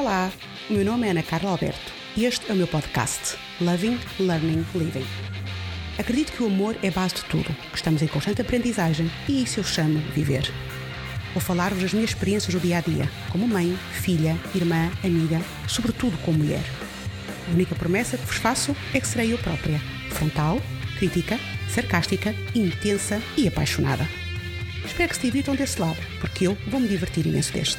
Olá, o meu nome é Ana Carla Alberto e este é o meu podcast Loving, Learning, Living. Acredito que o amor é a base de tudo, que estamos em constante aprendizagem e isso eu chamo viver. Vou falar-vos das minhas experiências do dia-a-dia, como mãe, filha, irmã, amiga, sobretudo como mulher. A única promessa que vos faço é que serei eu própria, frontal, crítica, sarcástica, intensa e apaixonada. Espero que se divirtam desse lado, porque eu vou me divertir imenso deste.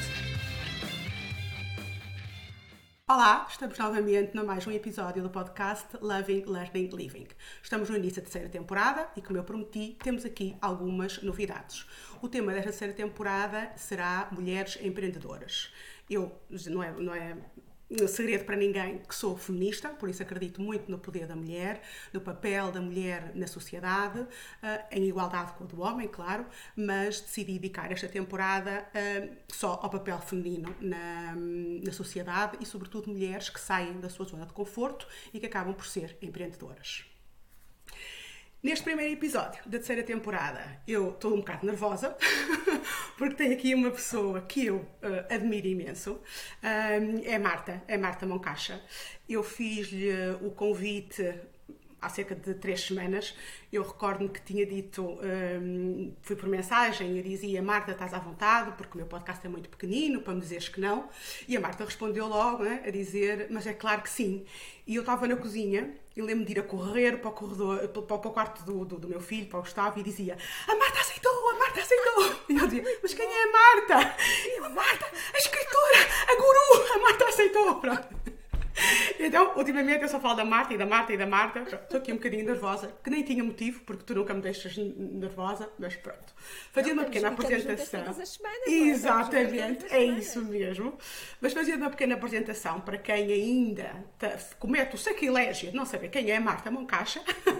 Olá, estamos novamente no mais um episódio do podcast Loving, Learning, Living. Estamos no início da terceira temporada e, como eu prometi, temos aqui algumas novidades. O tema desta terceira temporada será Mulheres Empreendedoras. Não é segredo para ninguém que sou feminista, por isso acredito muito no poder da mulher, no papel da mulher na sociedade, em igualdade com o do homem, claro, mas decidi dedicar esta temporada só ao papel feminino na sociedade e, sobretudo, mulheres que saem da sua zona de conforto e que acabam por ser empreendedoras. Neste primeiro episódio da terceira temporada, eu estou um bocado nervosa, porque tenho aqui uma pessoa que eu admiro imenso, é Marta Moncacha. Eu fiz-lhe o convite há cerca de 3 semanas. Eu recordo-me que tinha dito, fui por mensagem, eu dizia: Marta, estás à vontade, porque o meu podcast é muito pequenino, para me dizeres que não. E a Marta respondeu logo, a dizer: mas é claro que sim. E eu estava na cozinha, e lembro-me de ir a correr para o corredor, para o quarto do meu filho, para o Gustavo, e dizia: a Marta aceitou! E eu dizia: mas quem é a Marta? E eu: a Marta, a escritora, a guru, a Marta aceitou! Pronto. Então, ultimamente eu só falo da Marta. Estou aqui um bocadinho nervosa, que nem tinha motivo, porque tu nunca me deixas nervosa, mas pronto. Fazia uma pequena apresentação. Todas as semanas, exatamente, é isso mesmo. Mas fazia uma pequena apresentação para quem ainda comete o sacrilégio de não saber quem é a Marta Moncacha.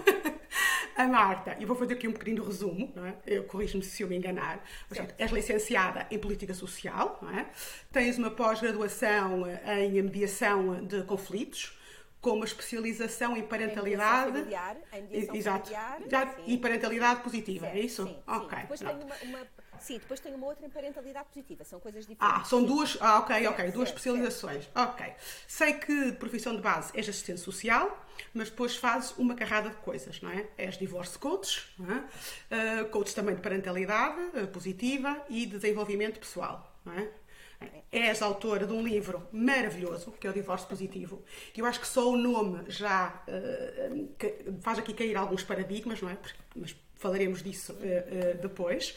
A Marta, e vou fazer aqui um pequeno resumo, não é? Eu corrijo-me se eu me enganar. Portanto, és licenciada em Política Social, não é? Tens uma pós-graduação em mediação de conflitos, com uma especialização em parentalidade. Em mediação exato. familiar, E parentalidade positiva, certo, é isso? Sim. Ok. Depois tenho uma outra em parentalidade positiva, são coisas diferentes. São duas, ok, certo, duas especializações. Certo. Ok. Sei que de profissão de base és assistente social, mas depois fazes uma carrada de coisas, não é? És divorce coach, não é? Coach também de parentalidade positiva e de desenvolvimento pessoal, não é? És autora de um livro maravilhoso, que é o Divórcio Positivo, que eu acho que só o nome já faz aqui cair alguns paradigmas, não é? Mas falaremos disso depois.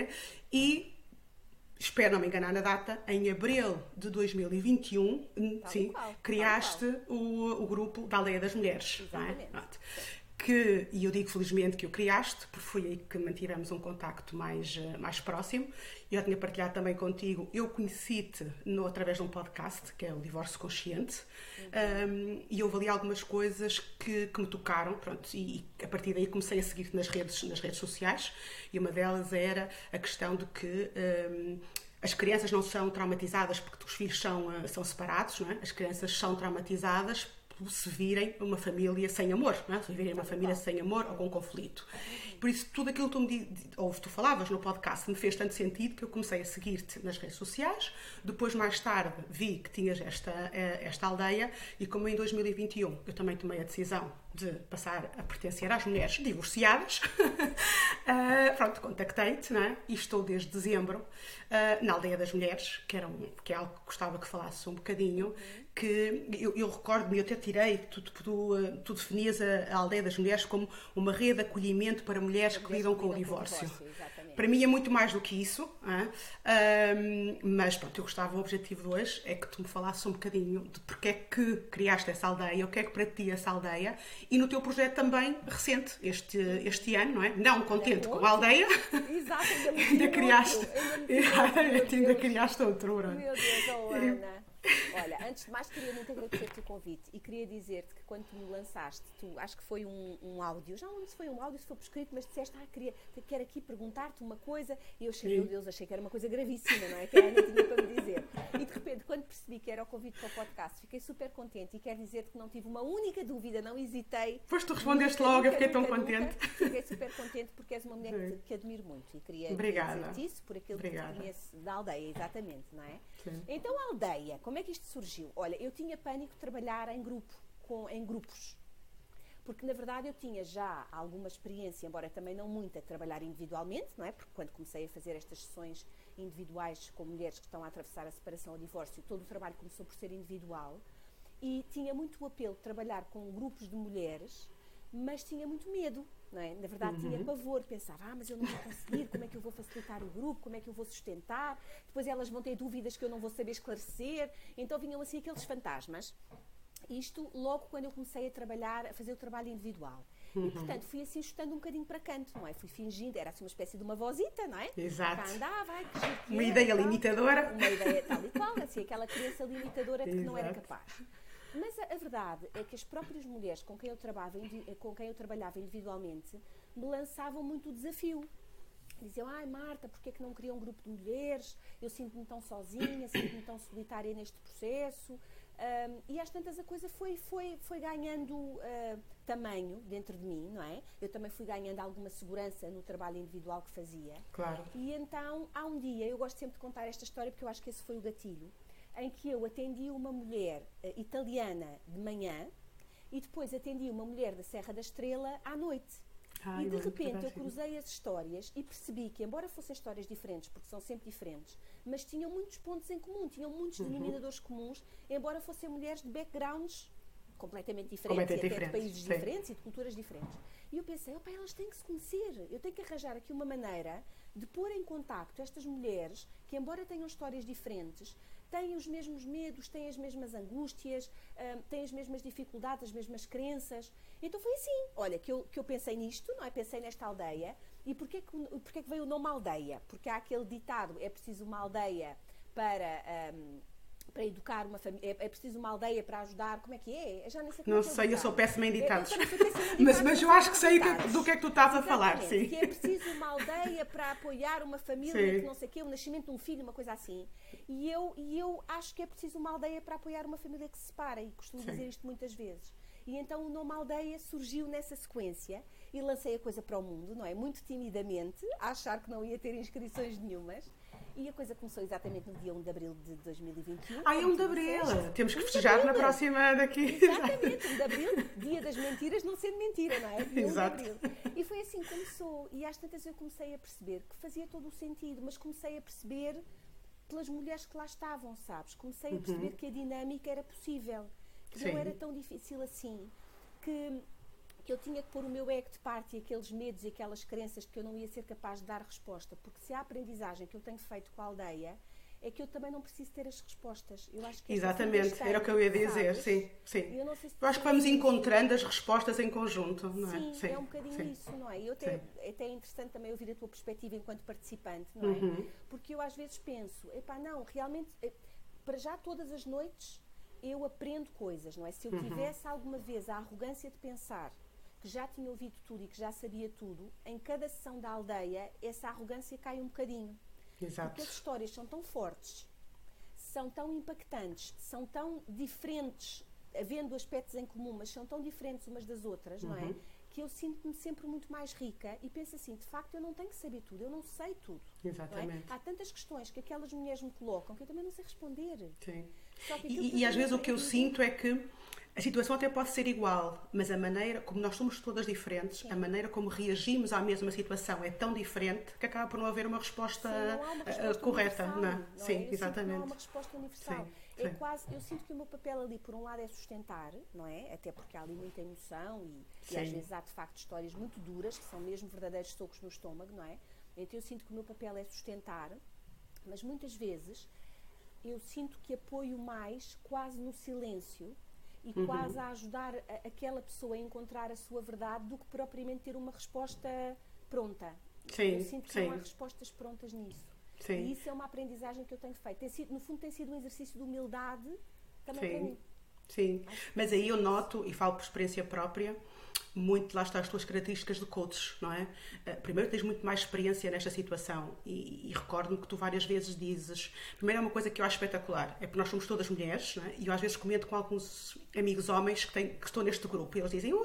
E espero não me enganar na data, em abril de 2021, criaste o grupo da Aldeia das Mulheres. Exatamente. Não é? E eu digo felizmente que o criaste, porque foi aí que mantivemos um contacto mais próximo. Eu tinha partilhado também contigo, eu conheci-te através de um podcast, que é o Divórcio Consciente, e houve ali algumas coisas que me tocaram, pronto, e a partir daí comecei a seguir-te nas redes sociais, e uma delas era a questão de que as crianças não são traumatizadas porque os filhos são separados, não é? As crianças são traumatizadas se virem uma família sem amor, não é? Se virem uma família sem amor ou com conflito. Por isso, tudo aquilo que tu falavas no podcast me fez tanto sentido que eu comecei a seguir-te nas redes sociais. Depois, mais tarde, vi que tinhas esta aldeia e como em 2021 eu também tomei a decisão de passar a pertencer às mulheres divorciadas, pronto, contactei-te, não é? E estou desde dezembro na Aldeia das Mulheres, que é algo que gostava que falasse um bocadinho, que eu recordo-me, eu até tirei, tu definias a Aldeia das Mulheres como uma rede de acolhimento para mulheres que lidam com o divórcio. Para mim é muito mais do que isso, mas pronto, o objetivo de hoje é que tu me falasses um bocadinho de porque é que criaste essa aldeia, o que é que para ti é essa aldeia, e no teu projeto também recente, este ano, não é? Não contente com a aldeia, Exato, ainda criaste outro. Meu Deus, Ana. Olha, antes de mais queria muito agradecer-te o convite e queria dizer-te que quando tu me lançaste, acho que foi um áudio, já não lembro se foi um áudio, se foi por escrito, mas disseste, quero aqui perguntar-te uma coisa, e eu achei, meu Deus, achei que era uma coisa gravíssima, não é? Que a Ana tinha para me dizer. E de repente, quando percebi que era o convite para o podcast, fiquei super contente e quero dizer-te que não tive uma única dúvida, não hesitei. Pois tu respondeste logo, eu fiquei tão contente. Fiquei super contente porque és uma mulher que admiro muito e queria dizer-te isso por aquilo que te conheço da aldeia, exatamente, não é? Sim. Então a aldeia, como Como é que isto surgiu? Olha, eu tinha pânico de trabalhar em grupo, em grupos. Porque, na verdade, eu tinha já alguma experiência, embora também não muita, de trabalhar individualmente, não é? Porque quando comecei a fazer estas sessões individuais com mulheres que estão a atravessar a separação ou o divórcio, todo o trabalho começou por ser individual. E tinha muito o apelo de trabalhar com grupos de mulheres, mas tinha muito medo, não é? Na verdade, tinha pavor. Pensava, mas eu não vou conseguir, como é que eu vou facilitar o grupo, como é que eu vou sustentar? Depois elas vão ter dúvidas que eu não vou saber esclarecer. Então vinham assim aqueles fantasmas. Isto logo quando eu comecei a trabalhar, a fazer o trabalho individual. E, portanto, fui assim chutando um bocadinho para canto, não é? Fui fingindo, era assim uma espécie de uma vozita, não é? Exato. Cá andava, que giro que uma era, ideia tal. limitadora. Uma ideia tal e qual, assim, aquela criança limitadora de que não era Exato. capaz. Mas a verdade é que as próprias mulheres com quem eu trabalhava individualmente me lançavam muito o desafio. Diziam, Marta, porquê é que não cria um grupo de mulheres? Eu sinto-me tão sozinha, sinto-me tão solitária neste processo. E às tantas a coisa foi ganhando tamanho dentro de mim, não é? Eu também fui ganhando alguma segurança no trabalho individual que fazia. Claro. E então, há um dia, eu gosto sempre de contar esta história porque eu acho que esse foi o gatilho, em que eu atendi uma mulher italiana de manhã e depois atendi uma mulher da Serra da Estrela à noite. E de repente eu cruzei as histórias e percebi que, embora fossem histórias diferentes, porque são sempre diferentes, mas tinham muitos pontos em comum, tinham muitos denominadores comuns, embora fossem mulheres de backgrounds completamente diferentes, e até de países diferentes e de culturas diferentes. E eu pensei, elas têm que se conhecer, eu tenho que arranjar aqui uma maneira de pôr em contacto estas mulheres que, embora tenham histórias diferentes, têm os mesmos medos, têm as mesmas angústias, têm as mesmas dificuldades, as mesmas crenças. Então foi assim, olha, que eu pensei nisto, não é? Pensei nesta aldeia. E porquê que veio o nome aldeia? Porque há aquele ditado, é preciso uma aldeia para educar uma família, é preciso uma aldeia para ajudar, como é que é? Eu já nem sei como não é que é sei, eu sou péssima em ditados. Mas eu acho que sei do que é que tu estás a falar, sim. Que é preciso uma aldeia para apoiar uma família, que não sei o quê, o nascimento de um filho, uma coisa assim. E eu acho que é preciso uma aldeia para apoiar uma família que se separa, e costumo dizer isto muitas vezes. E então o nome aldeia surgiu nessa sequência e lancei a coisa para o mundo, não é? Muito timidamente, a achar que não ia ter inscrições nenhumas. E a coisa começou exatamente no dia 1 de abril de 2021. É 1 de abril! Temos que festejar na próxima daqui. Exatamente, 1 de abril, dia das mentiras, não sendo mentira, não é? Dia 1 de abril. E foi assim que começou. E às tantas eu comecei a perceber que fazia todo o sentido, mas comecei a perceber pelas mulheres que lá estavam, sabes? Comecei a perceber que a dinâmica era possível, que não era tão difícil assim, que eu tinha que pôr o meu ego de parte e aqueles medos e aquelas crenças de que eu não ia ser capaz de dar resposta, porque se há aprendizagem que eu tenho feito com a aldeia, é que eu também não preciso ter as respostas. Eu acho que exatamente, era o que eu ia dizer, sim. Eu não sei se eu acho que vamos encontrando as respostas em conjunto, não é? Sim, é um bocadinho isso, não é? E até é interessante também ouvir a tua perspectiva enquanto participante, não é? Porque eu às vezes penso, não, realmente, para já todas as noites eu aprendo coisas, não é? Se eu tivesse alguma vez a arrogância de pensar que já tinha ouvido tudo e que já sabia tudo, em cada sessão da aldeia, essa arrogância cai um bocadinho. Exato. Porque as histórias são tão fortes, são tão impactantes, são tão diferentes, havendo aspectos em comum, mas são tão diferentes umas das outras, não é? Que eu sinto-me sempre muito mais rica e penso assim, de facto eu não tenho que saber tudo, eu não sei tudo. Exatamente. Há tantas questões que aquelas mulheres me colocam que eu também não sei responder. Sim. Só que e às vezes o que eu sinto é que a situação até pode ser igual, mas a maneira, como nós somos todas diferentes, a maneira como reagimos à mesma situação é tão diferente que acaba por não haver uma resposta, não há uma resposta correta. Universal, Não. Não Sim, é? exatamente. Não há uma resposta universal. Sim. Eu sinto que o meu papel ali, por um lado, é sustentar, não é? Até porque há ali muita emoção e às vezes há, de facto, histórias muito duras, que são mesmo verdadeiros socos no estômago, não é? Então eu sinto que o meu papel é sustentar, mas muitas vezes eu sinto que apoio mais quase no silêncio e quase a ajudar aquela pessoa a encontrar a sua verdade do que propriamente ter uma resposta pronta. Sim, eu sinto que não há respostas prontas nisso. Sim. E isso é uma aprendizagem que eu tenho feito. No fundo tem sido um exercício de humildade também para mim. Sim, mas aí eu noto, e falo por experiência própria, muito, lá está as tuas características de coaches, não é? Primeiro tens muito mais experiência nesta situação e recordo-me que tu várias vezes dizes, primeiro é uma coisa que eu acho espetacular, é porque nós somos todas mulheres, não é? E eu às vezes comento com alguns amigos homens que estão neste grupo e eles dizem,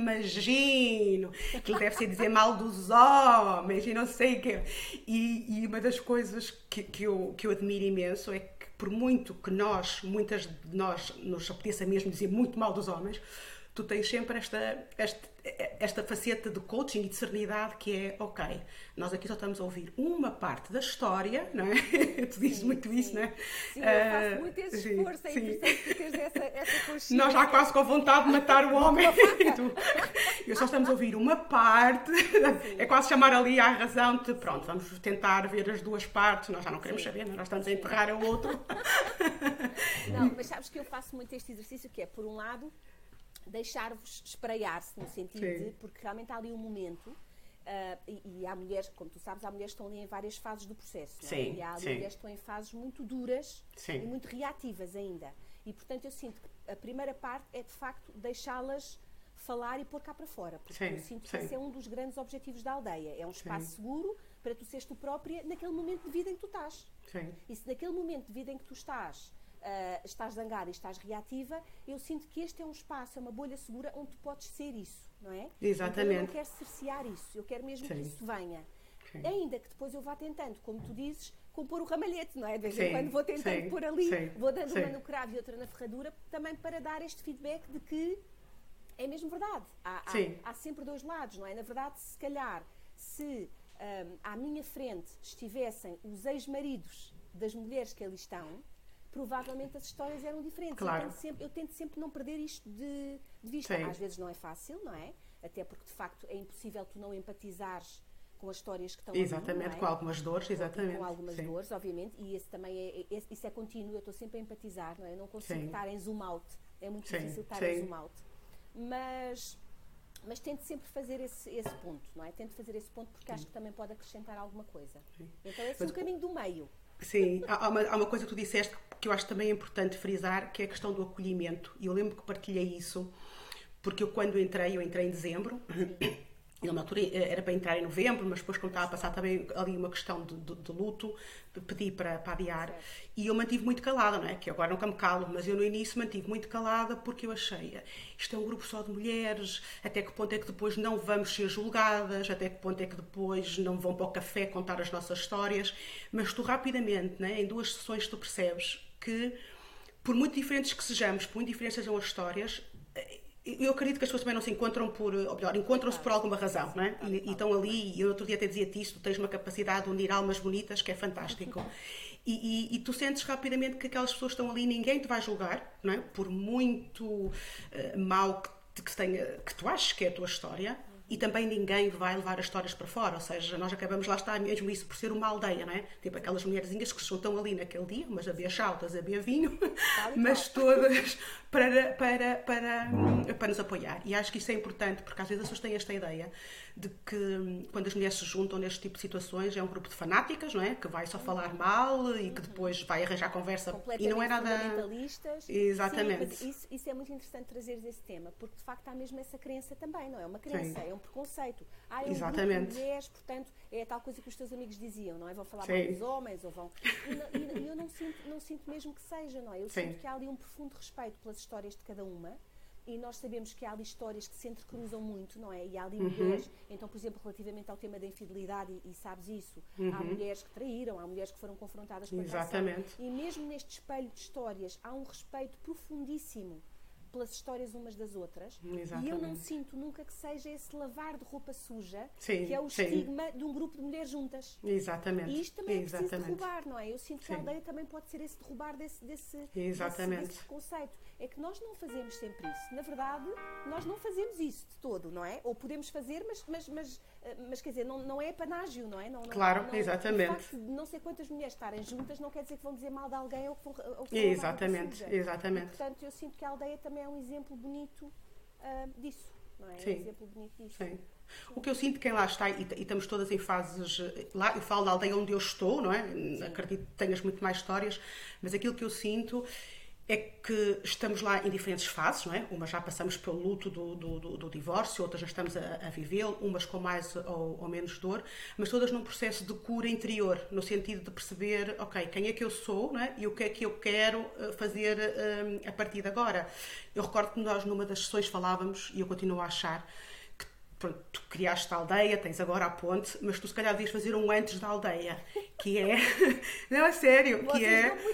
imagino que ele deve ser dizer mal dos homens e não sei o quê. E uma das coisas que eu admiro imenso é que por muito que muitas de nós, nos apeteça mesmo dizer muito mal dos homens, tu tens sempre esta faceta de coaching e de serenidade que é, ok, nós aqui só estamos a ouvir uma parte da história, não é? Tu dizes muito isso, não é? Sim, eu faço muito esse esforço, é interessante tu teres essa consciência. Nós já quase com vontade de matar o homem. Eu só estamos a ouvir uma parte, é quase chamar ali à razão de, pronto, vamos tentar ver as duas partes, nós já não queremos saber, nós estamos a enterrar o outro. Não, mas sabes que eu faço muito este exercício que é, por um lado, deixar-vos espraiar-se no sentido de, porque realmente há ali um momento e há mulheres, como tu sabes, há mulheres que estão ali em várias fases do processo, não é? Sim, e há ali mulheres que estão em fases muito duras e muito reativas ainda, e portanto eu sinto que a primeira parte é de facto deixá-las falar e pôr cá para fora, porque eu sinto que esse é um dos grandes objetivos da aldeia, é um espaço seguro para tu seres tu própria naquele momento de vida em que tu estás. E se naquele momento de vida em que tu estás zangada e estás reativa, eu sinto que este é um espaço, é uma bolha segura onde tu podes ser isso, não é? Exatamente. Então eu não quero cercear isso, eu quero mesmo que isso venha. Ainda que depois eu vá tentando, como tu dizes, compor o ramalhete, não é? De vez em quando vou tentando pôr ali, vou dando uma no cravo e outra na ferradura, também para dar este feedback de que é mesmo verdade. Há sempre dois lados, não é? Na verdade, se calhar, se à minha frente estivessem os ex-maridos das mulheres que ali estão, provavelmente as histórias eram diferentes. Claro. Eu tento sempre não perder isto de vista. Às vezes não é fácil, não é? Até porque, de facto, é impossível tu não empatizares com as histórias que estão exatamente, ali, não é? Com algumas dores, exatamente. Com algumas dores, obviamente, e esse também isso é contínuo, eu estou sempre a empatizar, não é? Eu não consigo estar em zoom out, é muito difícil estar em zoom out. Mas tento sempre fazer esse ponto, não é? Tento fazer esse ponto porque acho que também pode acrescentar alguma coisa. Então é um caminho do meio. Sim, há uma coisa que tu disseste que eu acho também importante frisar, que é a questão do acolhimento. E eu lembro que partilhei isso, porque eu entrei em dezembro, e na altura era para entrar em novembro, mas depois, como estava a passar também ali uma questão de luto, pedi para adiar. E eu mantive muito calada, não é? Que agora nunca me calo, mas eu no início mantive muito calada porque eu achei, isto é um grupo só de mulheres, até que ponto é que depois não vamos ser julgadas, até que ponto é que depois não vão para o café contar as nossas histórias. Mas tu rapidamente, né, em 2 sessões, tu percebes que, por muito diferentes que sejamos, por muito diferentes sejam as histórias, eu acredito que as pessoas também não se encontram ou melhor, encontram-se por alguma razão, não é? E estão ali, e eu outro dia até dizia-te isto, tu tens uma capacidade de unir almas bonitas que é fantástico. E tu sentes rapidamente que aquelas pessoas estão ali e ninguém te vai julgar, não é? Por muito mal que tu achas que é a tua história, e também ninguém vai levar as histórias para fora, ou seja, nós acabamos, lá está mesmo isso, por ser uma aldeia, não é? Tipo aquelas mulherzinhas que estão ali naquele dia, umas a beber chá, outras a beber vinho, mas todas para nos apoiar. E acho que isso é importante, porque às vezes as pessoas têm esta ideia de que quando as mulheres se juntam neste tipo de situações é um grupo de fanáticas, não é? Que vai só falar mal e que depois vai arranjar conversa e não é nada... fundamentalistas. Exatamente. Sim, mas isso é muito interessante trazeres esse tema, porque de facto há mesmo essa crença também, não é? Uma crença, é um preconceito. É um grupo de mulheres, portanto, é a tal coisa que os teus amigos diziam, não é? Vão falar mal dos homens, ou vão... E eu não sinto mesmo que seja, não é? Eu sinto que há ali um profundo respeito pelas histórias de cada uma, e nós sabemos que há ali histórias que se entrecruzam muito, não é? E há ali mulheres, então, por exemplo, relativamente ao tema da infidelidade, e sabes isso, há mulheres que traíram, há mulheres que foram confrontadas com a traição. E mesmo neste espelho de histórias há um respeito profundíssimo pelas histórias umas das outras. E eu não sinto nunca que seja esse lavar de roupa suja, que é o estigma de um grupo de mulheres juntas. Exatamente. E isto também é preciso derrubar, não é? Eu sinto que a aldeia também pode ser esse derrubar desse preconceito. É que nós não fazemos sempre isso. Na verdade, nós não fazemos isso de todo, não é? Ou podemos fazer, mas quer dizer, não é panágio, não é? Claro, exatamente. O facto de não sei quantas mulheres estarem juntas não quer dizer que vão dizer mal de alguém ou que vão exatamente. E, portanto, eu sinto que a aldeia também é um exemplo bonito disso, não é? Sim. É um exemplo bonito disso. Sim. O que eu sinto, quem lá está, e estamos todas em fases, lá eu falo da aldeia onde eu estou, não é? Acredito que tenhas muito mais histórias, mas aquilo que eu sinto é que estamos lá em diferentes fases, não é? Umas já passamos pelo luto do divórcio, outras já estamos a vivê-lo, umas com mais ou menos dor, mas todas num processo de cura interior, no sentido de perceber, ok, quem é que eu sou, não é? E o que é que eu quero fazer a partir de agora. Eu recordo que nós numa das sessões falávamos, e eu continuo a achar, pronto, tu criaste a aldeia, tens agora a ponte, mas tu se calhar devias fazer um antes da aldeia, que é... Não, é sério, Vocês que é... dão muitas ideias.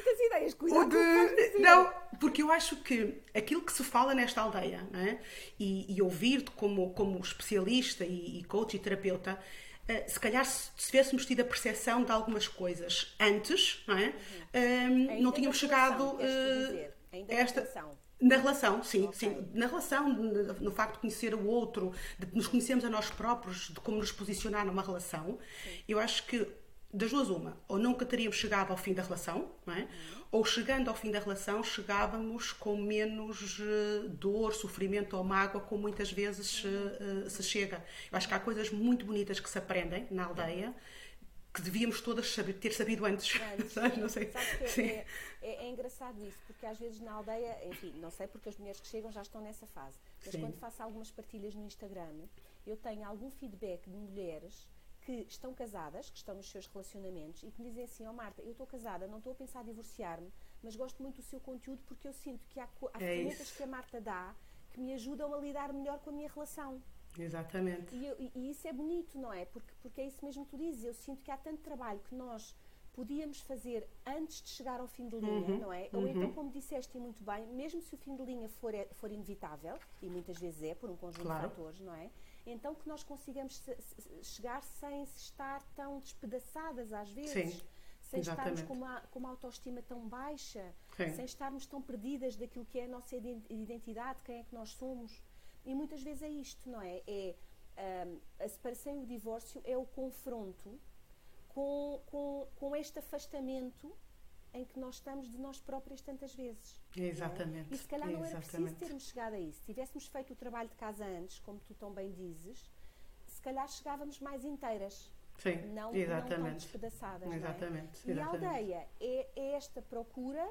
aldeias, cuidado O com o que vais de... dizer. Não, porque eu acho que aquilo que se fala nesta aldeia, não é? E ouvir-te como especialista e coach e terapeuta, se calhar se tivéssemos tido a percepção de algumas coisas antes, não é? Não Ainda tínhamos na chegado relação, queres dizer? Ainda a na esta... relação. Na relação, sim, Ok. sim. Na relação, no facto de conhecer o outro, de nos conhecermos a nós próprios, de como nos posicionar numa relação, eu acho que das duas uma, ou nunca teríamos chegado ao fim da relação, não é? Ou chegando ao fim da relação, chegávamos com menos dor, sofrimento ou mágoa, como muitas vezes se chega. Eu acho que há coisas muito bonitas que se aprendem na aldeia, que devíamos todas ter sabido antes. Antes, Não sei. sabes que Sim. é engraçado isso, porque às vezes na aldeia, enfim, não sei porque as mulheres que chegam já estão nessa fase, mas Sim. quando faço algumas partilhas no Instagram, eu tenho algum feedback de mulheres que estão casadas, que estão nos seus relacionamentos e que me dizem assim, Marta, eu estou casada, não estou a pensar em divorciar-me, mas gosto muito do seu conteúdo porque eu sinto que há ferramentas isso. que a Marta dá que me ajudam a lidar melhor com a minha relação. Exatamente. E isso é bonito, não é? Porque é isso mesmo que tu dizes. Eu sinto que há tanto trabalho que nós podíamos fazer antes de chegar ao fim de linha, não é? Ou então, como disseste muito bem, mesmo se o fim de linha for inevitável, e muitas vezes é, por um conjunto Claro. de fatores, não é? Então que nós consigamos chegar sem estar tão despedaçadas às vezes. Sim. Sem estarmos Exatamente. com uma autoestima tão baixa, Sim. sem estarmos tão perdidas daquilo que é a nossa identidade, quem é que nós somos. E muitas vezes é isto, não é? A separação e o divórcio é o confronto com este afastamento em que nós estamos de nós próprias tantas vezes. Exatamente. Não é? E se calhar não era preciso Exatamente. termos chegado a isso. Se tivéssemos feito o trabalho de casa antes, como tu tão bem dizes, se calhar chegávamos mais inteiras. Sim, Não tão exatamente. despedaçadas. Exatamente, Não é? E a exatamente. aldeia é esta procura,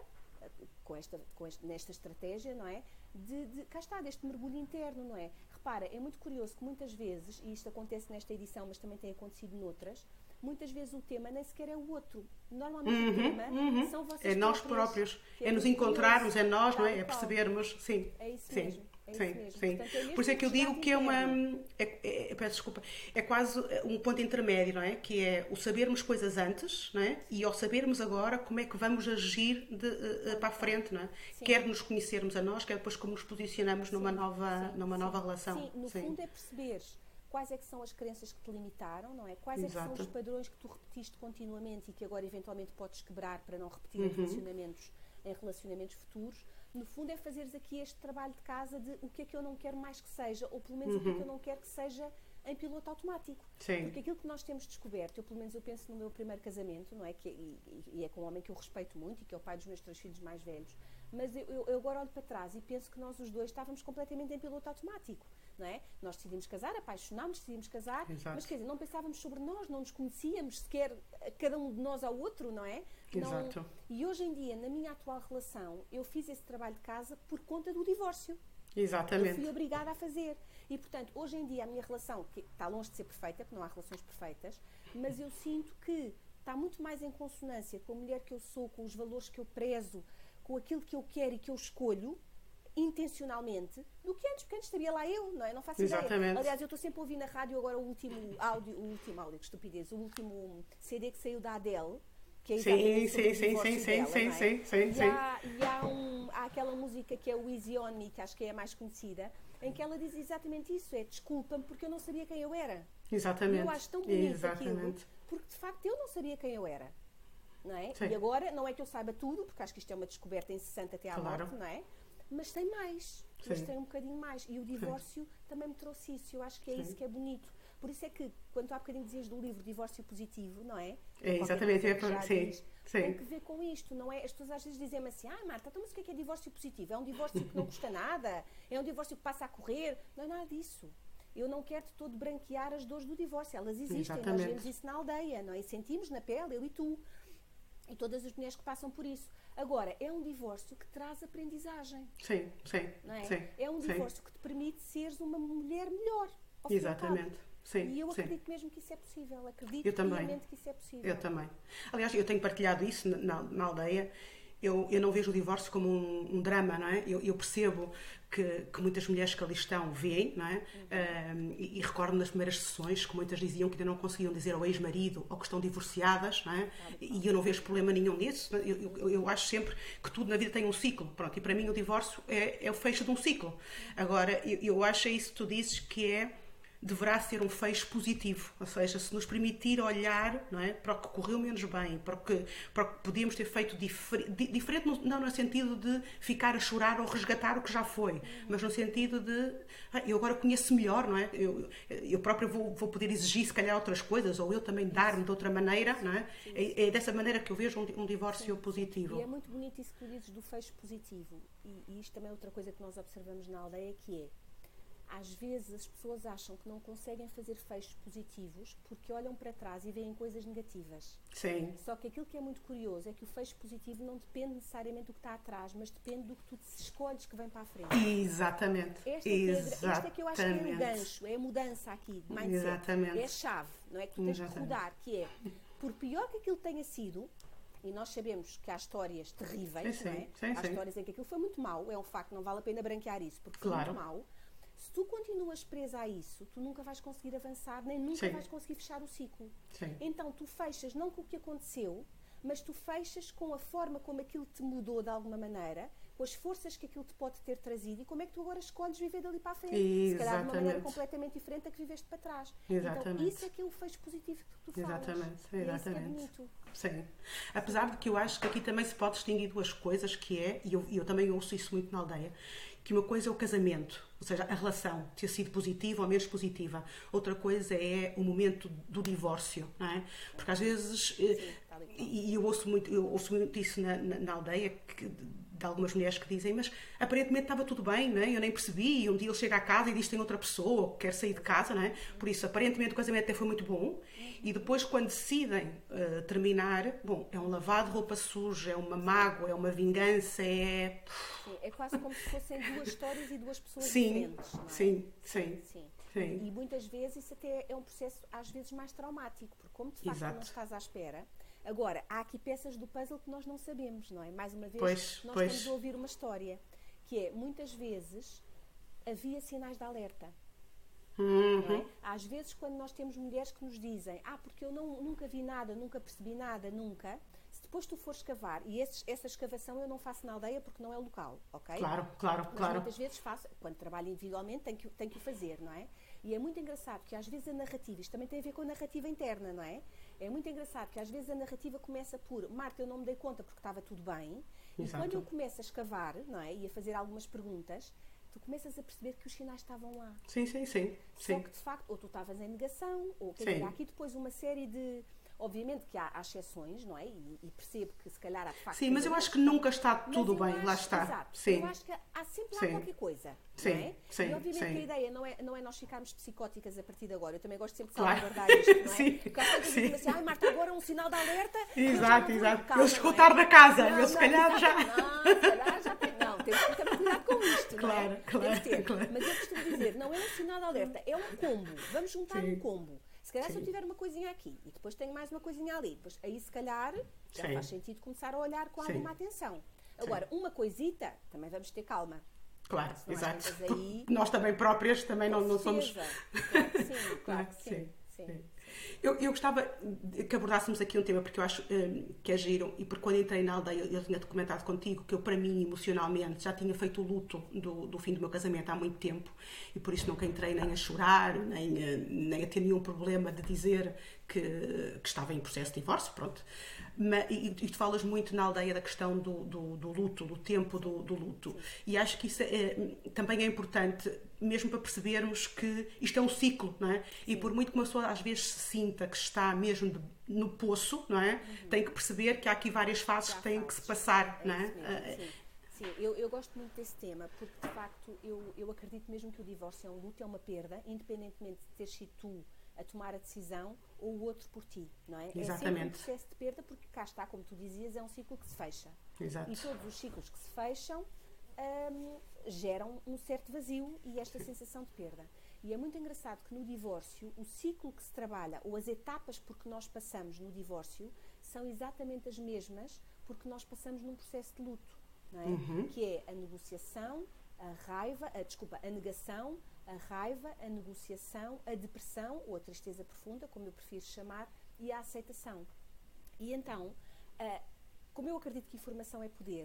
nesta estratégia, não é? Cá está, deste mergulho interno, não é? Repara, é muito curioso que muitas vezes, e isto acontece nesta edição, mas também tem acontecido noutras, muitas vezes o tema nem sequer é o outro. Normalmente o tema são vocês É nós próprios. É nos encontrarmos, é nós, não é? É percebermos. Sim. É isso Sim. mesmo. É Sim, isso mesmo. sim. Portanto, é mesmo Por isso é que eu digo que é uma. interno. Peço desculpa. É quase um ponto intermédio, não é? Que é o sabermos coisas antes, não é? E ao sabermos agora como é que vamos agir para a frente, não é? Sim. Quer nos conhecermos a nós, quer depois como nos posicionamos numa nova relação. Sim, no fundo é perceberes quais é que são as crenças que te limitaram, não é? Quais é que são Exato. os padrões que tu repetiste continuamente e que agora eventualmente podes quebrar para não repetir em relacionamentos futuros. No fundo é fazeres aqui este trabalho de casa de o que é que eu não quero mais que seja, ou pelo menos o que é que eu não quero que seja em piloto automático. Sim. Porque aquilo que nós temos descoberto, pelo menos eu penso no meu primeiro casamento, não é? E é com um homem que eu respeito muito e que é o pai dos meus 3 filhos mais velhos, mas eu agora olho para trás e penso que nós os dois estávamos completamente em piloto automático, não é? Nós decidimos casar, apaixonámos, decidimos casar, Exato. mas quer dizer, não pensávamos sobre nós, não nos conhecíamos sequer cada um de nós ao outro, não é? Exato. Não, e hoje em dia, na minha atual relação, eu fiz esse trabalho de casa por conta do divórcio. Eu Exatamente. fui obrigada a fazer. E, portanto, hoje em dia a minha relação, que está longe de ser perfeita, porque não há relações perfeitas, mas eu sinto que está muito mais em consonância com a mulher que eu sou, com os valores que eu prezo, com aquilo que eu quero e que eu escolho, intencionalmente, do que antes, porque antes estaria lá eu, não é? Não faço Exatamente. ideia. Aliás, eu estou sempre a ouvir na rádio agora o último áudio, que estupidez, o último CD que saiu da Adele, que é exatamente sobre o divórcio dela, não é? E há aquela música que é o Easy On Me, que acho que é a mais conhecida, em que ela diz exatamente isso, é desculpa-me porque eu não sabia quem eu era. Exatamente. E eu acho tão bonito Exatamente. aquilo, porque de facto eu não sabia quem eu era. Não é? Sim. E agora, não é que eu saiba tudo, porque acho que isto é uma descoberta incessante até à Claro. morte, não é? Mas tem mais, mas Sim. tem um bocadinho mais. E o divórcio também me trouxe isso, eu acho que é isso que é bonito. Por isso é que, quando tu há bocadinho dizias do livro Divórcio Positivo, não é? É, Qualquer exatamente. coisa que já Sim. diz, Sim. tem que ver com isto, não é? As pessoas às vezes dizem-me assim, Marta, então, mas o que é divórcio positivo? É um divórcio que não custa nada? É um divórcio que passa a correr? Não é nada disso. Eu não quero de todo branquear as dores do divórcio, elas existem, Exatamente. nós vemos isso na aldeia, não é? E sentimos na pele, eu e tu, e todas as mulheres que passam por isso. Agora, é um divórcio que traz aprendizagem, Sim, sim, não é? sim. É um sim. divórcio que te permite seres uma mulher melhor, ao fim e ao cabo. Exatamente. Sim, E eu sim. acredito mesmo que isso é possível, acredito Eu também. piamente que isso é possível. Eu também. Aliás, eu tenho partilhado isso na aldeia eu não vejo o divórcio como um drama, não é? Eu percebo que muitas mulheres que ali estão veem, não é? E recordo nas primeiras sessões que muitas diziam que ainda não conseguiam dizer ao ex-marido ou que estão divorciadas, não é? E eu não vejo problema nenhum nisso. Eu acho sempre que tudo na vida tem um ciclo, pronto, e para mim o divórcio é o fecho de um ciclo. Agora, eu acho isso que tu dizes que deverá ser um fecho positivo, ou seja, se nos permitir olhar, não é, para o que correu menos bem, para o que podíamos ter feito diferente, não no sentido de ficar a chorar ou resgatar o que já foi, mas no sentido de eu agora conheço melhor, não é? Eu própria vou poder exigir se calhar outras coisas, ou eu também dar-me de outra maneira, não é? É dessa maneira que eu vejo um divórcio positivo. E é muito bonito isso que tu dizes do fecho positivo, e isto também é outra coisa que nós observamos na aldeia, que é às vezes as pessoas acham que não conseguem fazer fechos positivos porque olham para trás e veem coisas negativas. Sim. Só que aquilo que é muito curioso é que o fecho positivo não depende necessariamente do que está atrás, mas depende do que tu escolhes que vem para a frente. Exatamente. Este é que eu acho que é o gancho, é a mudança aqui de mindset. Exatamente. É a chave, não é? Que tu tens que rodar, que é, por pior que aquilo tenha sido, e nós sabemos que há histórias terríveis, sim, não é? Sim, há histórias em que aquilo foi muito mau, é um facto, não vale a pena branquear isso, porque foi muito mau. Se tu continuas presa a isso, tu nunca vais conseguir avançar, nem nunca vais conseguir fechar o ciclo. Sim. Então, tu fechas não com o que aconteceu, mas tu fechas com a forma como aquilo te mudou de alguma maneira, com as forças que aquilo te pode ter trazido e como é que tu agora escolhes viver dali para a frente. Se calhar de uma maneira completamente diferente da que viveste para trás. Então, isso é que é o fecho positivo que tu falas. Exatamente. É isso que é bonito. Sim. Apesar de que eu acho que aqui também se pode distinguir duas coisas, que é, e eu também ouço isso muito na aldeia, que uma coisa é o casamento, ou seja, a relação ter sido positiva ou menos positiva. Outra coisa é o momento do divórcio, não é? Porque às vezes, e eu ouço muito isso na aldeia, de algumas mulheres que dizem, mas aparentemente estava tudo bem, não é? Eu nem percebi, e um dia ele chega à casa e diz que tem outra pessoa, que quer sair de casa, não é? Por isso, aparentemente o casamento até foi muito bom, e depois quando decidem terminar, bom, é um lavado de roupa suja, é uma mágoa, é uma vingança, é quase como se fossem duas histórias e duas pessoas diferentes, não é? Sim. E muitas vezes isso até é um processo às vezes mais traumático, porque como de facto não estás à espera. Agora, há aqui peças do puzzle que nós não sabemos, não é? Mais uma vez, nós estamos a ouvir uma história, que é, muitas vezes, havia sinais de alerta. Não é? Às vezes, quando nós temos mulheres que nos dizem, porque eu nunca vi nada, nunca percebi nada, nunca, se depois tu fores escavar, e essa escavação eu não faço na aldeia porque não é local, ok? Claro. Mas muitas vezes faço, quando trabalho individualmente, tenho que o fazer, não é? E é muito engraçado que às vezes a narrativa, isto também tem a ver com a narrativa interna, não é? É muito engraçado que às vezes a narrativa começa por Marta, eu não me dei conta porque estava tudo bem. Exato. E quando eu começo a escavar, não é? E a fazer algumas perguntas, tu começas a perceber que os sinais estavam lá. Sim. Só que de facto, ou tu estavas em negação, ou quer dizer, há aqui depois uma série de... Obviamente que há exceções, não é? E percebo que se calhar há de facto... Sim, mas eu acho que nunca está tudo bem, lá está. Exato. Sim. Eu acho que há sempre lá qualquer coisa. Não é? E obviamente que a ideia não é nós ficarmos psicóticas a partir de agora. Eu também gosto sempre de salvaguardar isto, não é? Porque há tantas vezes assim, Marta, agora é um sinal de alerta. Exato. Eu escutar da casa, eu se calhar já... se calhar já tem... Não, temos que ter cuidado com isto, claro, não é? Claro. Mas eu costumo dizer, não é um sinal de alerta, é um combo. Vamos juntar um combo. Se calhar se eu tiver uma coisinha aqui e depois tenho mais uma coisinha ali, depois aí se calhar já faz sentido começar a olhar com alguma atenção. Agora, uma coisita, também vamos ter calma. Claro, exato. Aí... Nós também próprias também não somos... Claro que sim. Eu gostava que abordássemos aqui um tema, porque eu acho que é giro, e porque quando entrei na aldeia eu tinha documentado contigo que eu, para mim, emocionalmente, já tinha feito o luto do fim do meu casamento há muito tempo, e por isso nunca entrei nem a chorar, nem a ter nenhum problema de dizer que estava em processo de divórcio, pronto. E tu falas muito na aldeia da questão do luto, do tempo do luto. E acho que isso também é importante, mesmo para percebermos que isto é um ciclo, não é? E por muito que uma pessoa às vezes se sinta que está mesmo no poço, não é? Tem que perceber que há aqui várias fases que têm que se passar, não é? Sim, eu gosto muito desse tema, porque de facto eu acredito mesmo que o divórcio é um luto, é uma perda, independentemente de ter sido tu a tomar a decisão ou o outro por ti, não é? Exatamente. É sempre um processo de perda, porque cá está, como tu dizias, é um ciclo que se fecha. Exato. E todos os ciclos que se fecham geram um certo vazio e esta sensação de perda. E é muito engraçado que no divórcio, o ciclo que se trabalha, ou as etapas por que nós passamos no divórcio, são exatamente as mesmas porque nós passamos num processo de luto, não é? Que é a negociação, a raiva, a negação, a raiva, a negociação, a depressão, ou a tristeza profunda, como eu prefiro chamar, e a aceitação. E então, como eu acredito que informação é poder,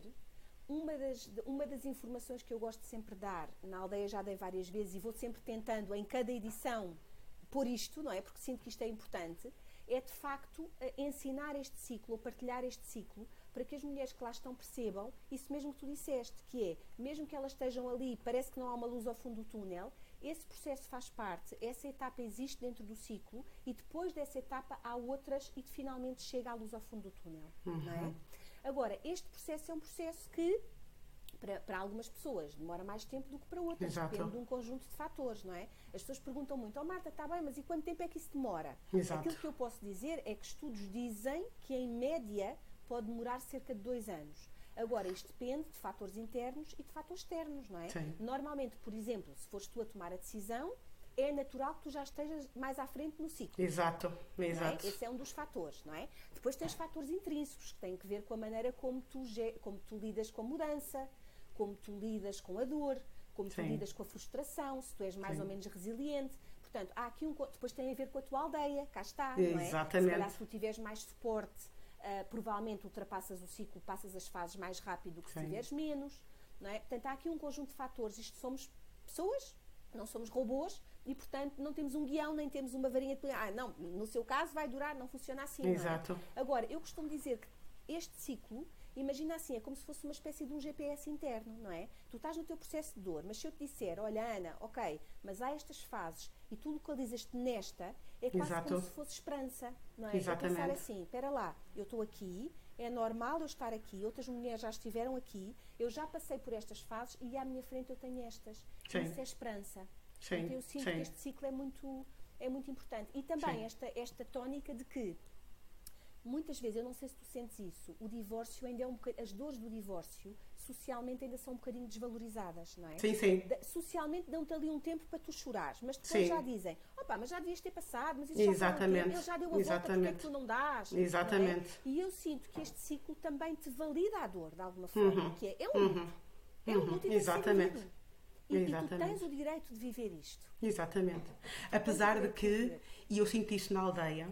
uma das informações que eu gosto de sempre dar, na aldeia já dei várias vezes e vou sempre tentando em cada edição pôr isto, não é? Porque sinto que isto é importante, é de facto ensinar este ciclo, ou partilhar este ciclo, para que as mulheres que lá estão percebam isso mesmo que tu disseste, que é, mesmo que elas estejam ali, parece que não há uma luz ao fundo do túnel, esse processo faz parte, essa etapa existe dentro do ciclo e depois dessa etapa há outras e finalmente chega à luz ao fundo do túnel, não é? Agora, este processo é um processo que, para algumas pessoas, demora mais tempo do que para outras. Exato. Depende de um conjunto de fatores, não é? As pessoas perguntam muito, Marta, está bem, mas e quanto tempo é que isso demora? Exato. Aquilo que eu posso dizer é que estudos dizem que, em média, pode demorar cerca de 2 anos. Agora, isto depende de fatores internos e de fatores externos, não é? Sim. Normalmente, por exemplo, se fores tu a tomar a decisão, é natural que tu já estejas mais à frente no ciclo. Exato. É? Esse é um dos fatores, não é? Depois tens fatores intrínsecos, que têm que ver com a maneira como tu lidas com a mudança, como tu lidas com a dor, como tu lidas com a frustração, se tu és mais ou menos resiliente. Portanto, há aqui depois tem a ver com a tua aldeia, cá está, não é? Exatamente. Se calhar se tu tiveres mais suporte, provavelmente ultrapassas o ciclo, passas as fases mais rápido do que se tiveres menos, não é? Portanto, há aqui um conjunto de fatores. Isto somos pessoas, não somos robôs, e, portanto, não temos um guião, nem temos uma varinha de... não, no seu caso vai durar, não funciona assim, Exato. não é? Agora, eu costumo dizer que este ciclo, imagina assim, é como se fosse uma espécie de um GPS interno, não é? Tu estás no teu processo de dor, mas se eu te disser, olha, Ana, ok, mas há estas fases e tu localizas-te nesta, é quase como se fosse esperança, não é? Exatamente. É pensar assim, espera lá, eu estou aqui, é normal eu estar aqui, outras mulheres já estiveram aqui, eu já passei por estas fases e à minha frente eu tenho estas. Sim. Isso é esperança. Sim. Então eu sinto que este ciclo é muito importante. E também esta tónica de que muitas vezes, eu não sei se tu sentes isso, o divórcio ainda é as dores do divórcio socialmente ainda são um bocadinho desvalorizadas, não é? Sim, sim. Socialmente dão-te ali um tempo para tu chorares, mas depois já dizem, mas já devias ter passado, mas isso Exatamente. ele já deu a volta, porque é que tu não dás? Exatamente. Não é? E eu sinto que este ciclo também te valida a dor, de alguma forma, que é um luto. É um luto e tem que ser vivido. E tu tens o direito de viver isto. Exatamente. Apesar de que, e eu sinto isso na aldeia,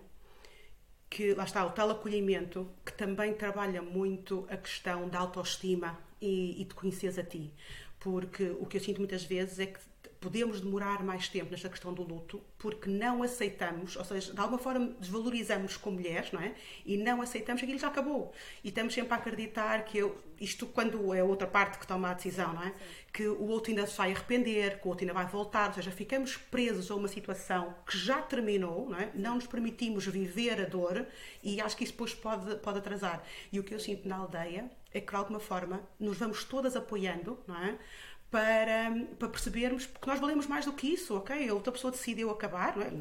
que lá está o tal acolhimento, que também trabalha muito a questão da autoestima e de conheceres a ti. Porque o que eu sinto muitas vezes é que podemos demorar mais tempo nesta questão do luto porque não aceitamos, ou seja, de alguma forma desvalorizamos como mulheres, não é? E não aceitamos que aquilo já acabou. E estamos sempre a acreditar que isto quando é a outra parte que toma a decisão, não é? Que o outro ainda se vai arrepender, que o outro ainda vai voltar, ou seja, ficamos presos a uma situação que já terminou, não é? Não nos permitimos viver a dor e acho que isso depois pode atrasar. E o que eu sinto na aldeia é que de alguma forma nos vamos todas apoiando, não é? Para percebermos que nós valemos mais do que isso, ok? A outra pessoa decidiu acabar, não é?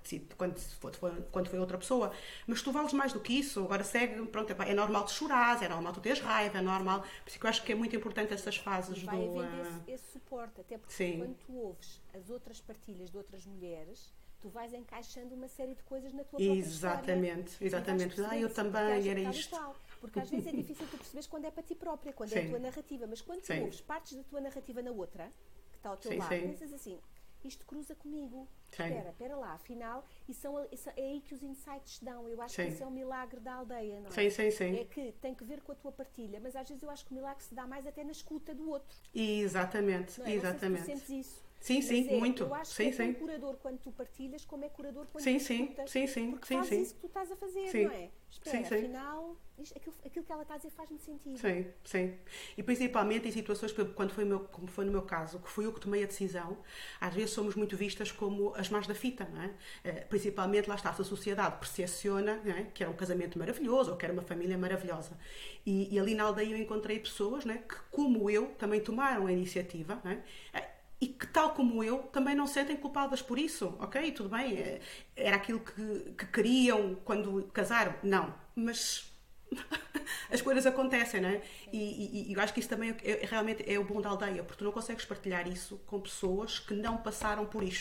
Quando foi outra pessoa, mas tu vales mais do que isso, agora segue, pronto, é normal tu chorares, é normal tu teres raiva, é normal, por isso que eu acho que é muito importante essas fases vai havendo esse suporte, até porque quando tu ouves as outras partilhas de outras mulheres, tu vais encaixando uma série de coisas na tua própria exatamente. Eu também era isto. Porque às vezes é difícil tu perceberes quando é para ti própria, quando é a tua narrativa, mas quando tu ouves partes da tua narrativa na outra, que está ao teu lado, pensas assim, isto cruza comigo. Espera lá, afinal, é aí que os insights se dão. Eu acho que isso é um milagre da aldeia, não é? É que tem que ver com a tua partilha, mas às vezes eu acho que o milagre se dá mais até na escuta do outro. Exatamente, não é? exatamente. Não sei se tu sentes isso. Sim, muito. Eu acho que é tão curador quando tu partilhas, como é curador quando tu escutas. Porque fazes isso que tu estás a fazer, não é? Espera, afinal, aquilo que ela está a dizer faz-me sentido. Sim. E principalmente em situações, como foi no meu caso, que fui eu que tomei a decisão, às vezes somos muito vistas como as más da fita, não é? Principalmente, lá está, se a sociedade percepciona, não é? Que era um casamento maravilhoso ou que era uma família maravilhosa. E ali na aldeia eu encontrei pessoas, não é? Que, como eu, também tomaram a iniciativa, não é? E que, tal como eu, também não se sentem culpadas por isso, ok? Tudo bem, era aquilo que queriam quando casaram? Não, mas as coisas acontecem, não é? E eu acho que isso também realmente é o bom da aldeia, porque tu não consegues partilhar isso com pessoas que não passaram por isto,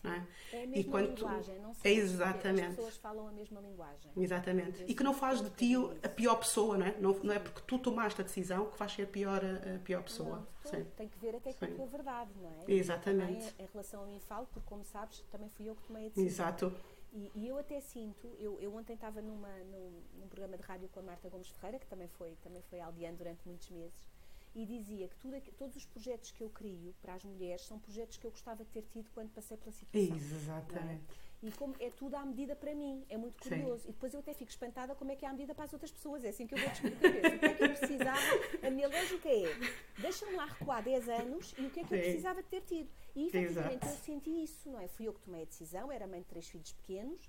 não é? É a mesma linguagem, não sei. Exatamente. As pessoas falam a mesma linguagem. Exatamente. E que não faz de ti a pior pessoa, não é? Não é porque tu tomaste a decisão que vais ser a pior pessoa. Não, Sim. tem que ver até com a tua verdade, não é? Exatamente. Também, em relação a mim falo, porque como sabes, também fui eu que tomei a decisão. Exato. E eu até sinto, eu ontem estava num programa de rádio com a Marta Gomes Ferreira, que também foi aldeã durante muitos meses, e dizia que todos os projetos que eu crio para as mulheres são projetos que eu gostava de ter tido quando passei pela situação. Exatamente. E como é tudo à medida para mim, é muito curioso. Sim. E depois eu até fico espantada como é que é à medida para as outras pessoas. É assim que eu vou descobrir o que é que eu precisava. A minha lógica é, deixa-me lá recuar 10 anos e o que é que eu precisava de ter tido. E efetivamente eu senti isso, não é? Fui eu que tomei a decisão, era mãe de 3 filhos pequenos,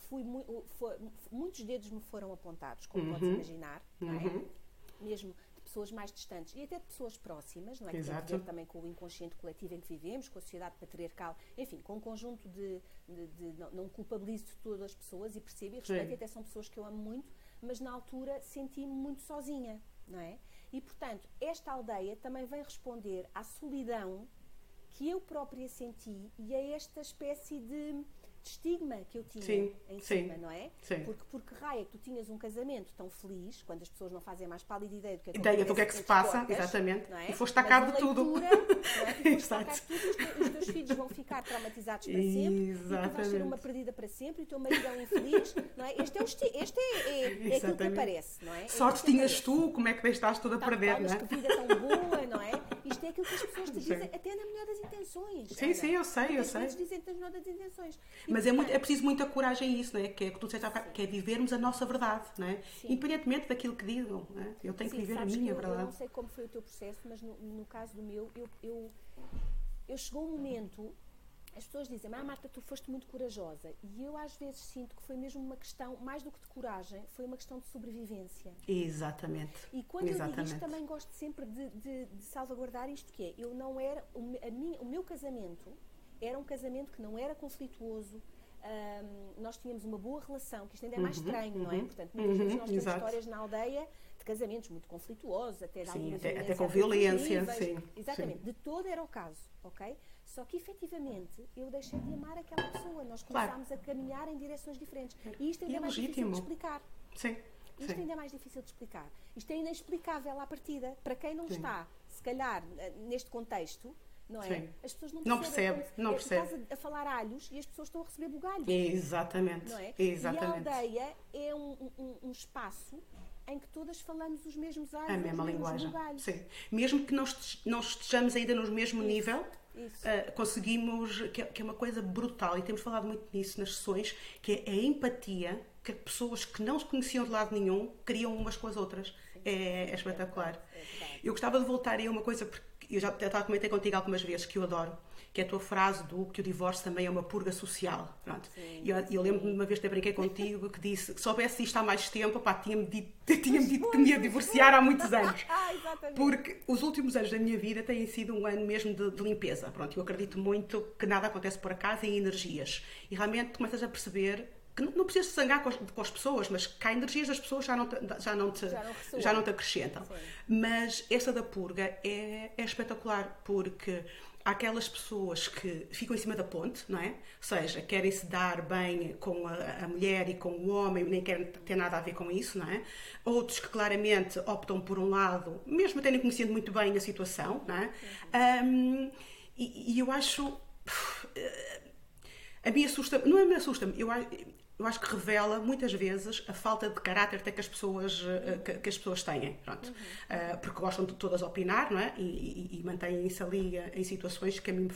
muitos dedos me foram apontados, como podes imaginar, não é? Mesmo pessoas mais distantes e até de pessoas próximas, não é? Que tem a ver também com o inconsciente coletivo em que vivemos, com a sociedade patriarcal, enfim, com um conjunto não culpabilizo de todas as pessoas e percebo e respeito, e até são pessoas que eu amo muito, mas na altura senti-me muito sozinha, não é? E, portanto, esta aldeia também vem responder à solidão que eu própria senti e a esta espécie de estigma que eu tinha em cima, não é? Sim. Porque raio é que tu tinhas um casamento tão feliz, quando as pessoas não fazem mais pálida ideia do que é que se passa, exatamente, não é? E foste a cabo de tudo. Não é? Os teus filhos vão ficar traumatizados para sempre, e tu vais ser uma perdida para sempre, e o teu marido é um infeliz, não é? Este é aquilo que aparece, não é? Sorte tinhas tu, como é que deixaste tudo a perder, não é? Que vida tão boa, não é? Isto é aquilo que as pessoas te dizem, até na melhor das intenções. Sim, eu sei. As dizem na melhor das intenções. Mas é preciso muita coragem isso, não é? Que é o que tu disseste, que é vivermos a nossa verdade, não é? Independentemente daquilo que digam, não é? Eu tenho que viver a minha verdade. Eu não sei como foi o teu processo, mas no caso do meu, eu chegou um momento, as pessoas dizem, Marta, tu foste muito corajosa, e eu às vezes sinto que foi mesmo uma questão, mais do que de coragem, foi uma questão de sobrevivência. Exatamente. E quando eu digo isto, também gosto sempre de salvaguardar isto, que é, eu não era, o meu casamento era um casamento que não era conflituoso. Nós tínhamos uma boa relação, que isto ainda é mais estranho, não é? Portanto, muitas vezes nós temos histórias na aldeia de casamentos muito conflituosos, até com violência. Sim, exatamente, de todo era o caso, ok? Só que efetivamente eu deixei de amar aquela pessoa, nós começámos a caminhar em direções diferentes. E isto ainda é mais difícil de explicar. Sim. Isto ainda é mais difícil de explicar. Isto é inexplicável à partida. Para quem não está, se calhar, neste contexto, não é? Sim. As pessoas não percebem. Estás a falar alhos e as pessoas estão a receber bugalhos. Exatamente. Não é? Exatamente. E a aldeia é um espaço em que todas falamos os mesmos alhos, a mesma linguagem. Bugalhos. Sim. Mesmo que não estejamos ainda no mesmo nível, conseguimos, que é uma coisa brutal, e temos falado muito nisso nas sessões, que é a empatia que pessoas que não se conheciam de lado nenhum criam umas com as outras. É espetacular. Eu gostava de voltar a uma coisa, porque eu já comentei contigo algumas vezes, que eu adoro, que é a tua frase que o divórcio também é uma purga social. Pronto. E eu lembro-me de uma vez que eu brinquei contigo, que disse que soubesse isto há mais tempo, tinha-me dito que me ia divorciar há muitos anos. Porque os últimos anos da minha vida têm sido um ano mesmo de limpeza. Pronto, eu acredito muito que nada acontece por acaso em energias. E realmente começas a perceber que não precisas zangar com as pessoas, mas que há energias das pessoas já não te acrescentam. Sim. Mas essa da purga é espetacular, porque há aquelas pessoas que ficam em cima da ponte, não é? Ou seja, querem se dar bem com a mulher e com o homem, nem querem ter nada a ver com isso, não é? Outros que claramente optam por um lado, mesmo tendo conhecido muito bem a situação, não é? E eu acho... A mim assusta-me, não é me assusta-me, eu acho que revela muitas vezes a falta de caráter que as pessoas têm, pronto. Porque gostam de todas opinar, não é? E mantêm-se ali em situações que a mim me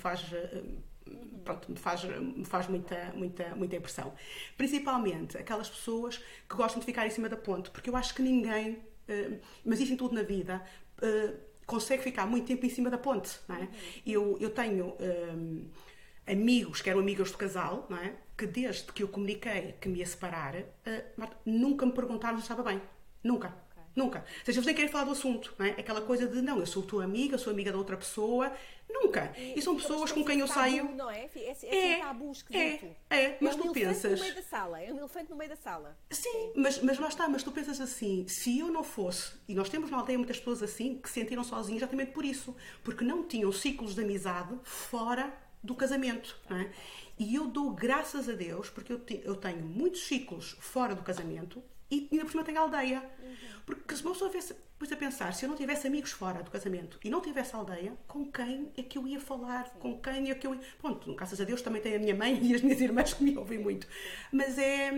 faz muita impressão. Principalmente aquelas pessoas que gostam de ficar em cima da ponte, porque eu acho que ninguém, mas isso em tudo na vida, consegue ficar muito tempo em cima da ponte, não é? Eu tenho amigos que eram amigos do casal, não é? Que desde que eu comuniquei que me ia separar, nunca me perguntaram se estava bem. Nunca. Nunca. Ou seja, eles nem querem falar do assunto, não é? Aquela coisa de, não, eu sou tua amiga, sou amiga da outra pessoa. Nunca. E são pessoas com quem eu saio... Não é? É tabu esquisito. Mas tu pensas... É um elefante no meio da sala. Sim, mas lá está, mas tu pensas assim, se eu não fosse, e nós temos na aldeia muitas pessoas assim, que se sentiram sozinhas exatamente por isso, porque não tinham ciclos de amizade fora do casamento, não é? E eu dou graças a Deus, porque eu tenho muitos ciclos fora do casamento e ainda por cima tenho aldeia. Porque se uma pessoa depois a pensar, se eu não tivesse amigos fora do casamento e não tivesse aldeia, com quem é que eu ia falar? Com quem é que eu ia... Pronto, graças a Deus também tenho a minha mãe e as minhas irmãs que me ouvem muito. Mas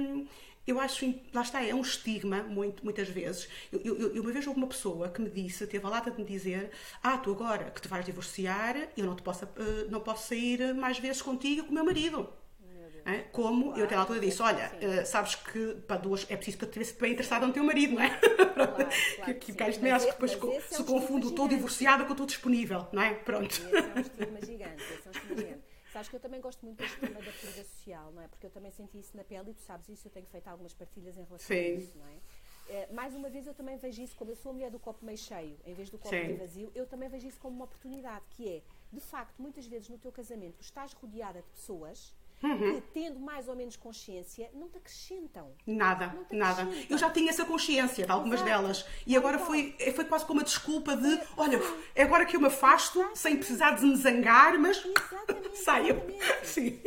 eu acho, lá está, é um estigma, muitas vezes. Eu uma vez houve uma pessoa que me disse, teve a lata de me dizer, tu agora que te vais divorciar, eu não posso sair mais vezes contigo com o meu marido. Como claro, eu até na altura disse, olha, sabes que para duas é preciso que eu estivesse bem interessada no teu marido, não é? Claro, que isto me acho que depois se confundo, estou divorciada com estou disponível, não é? Pronto. Esse é um estigma gigante, Sabes que eu também gosto muito deste tema da purga social, não é? Porque eu também senti isso na pele e tu sabes isso, eu tenho feito algumas partilhas em relação a isso, não é? Mais uma vez eu também vejo isso, como eu sou a mulher do copo meio cheio, em vez do copo meio vazio, eu também vejo isso como uma oportunidade, que é, de facto, muitas vezes no teu casamento tu estás rodeada de pessoas que, tendo mais ou menos consciência, não te acrescentam. Nada. Eu já tinha essa consciência de algumas delas. E agora foi quase como uma desculpa de, olha, é agora que eu me afasto, sem precisar de me zangar, mas saio. Sim.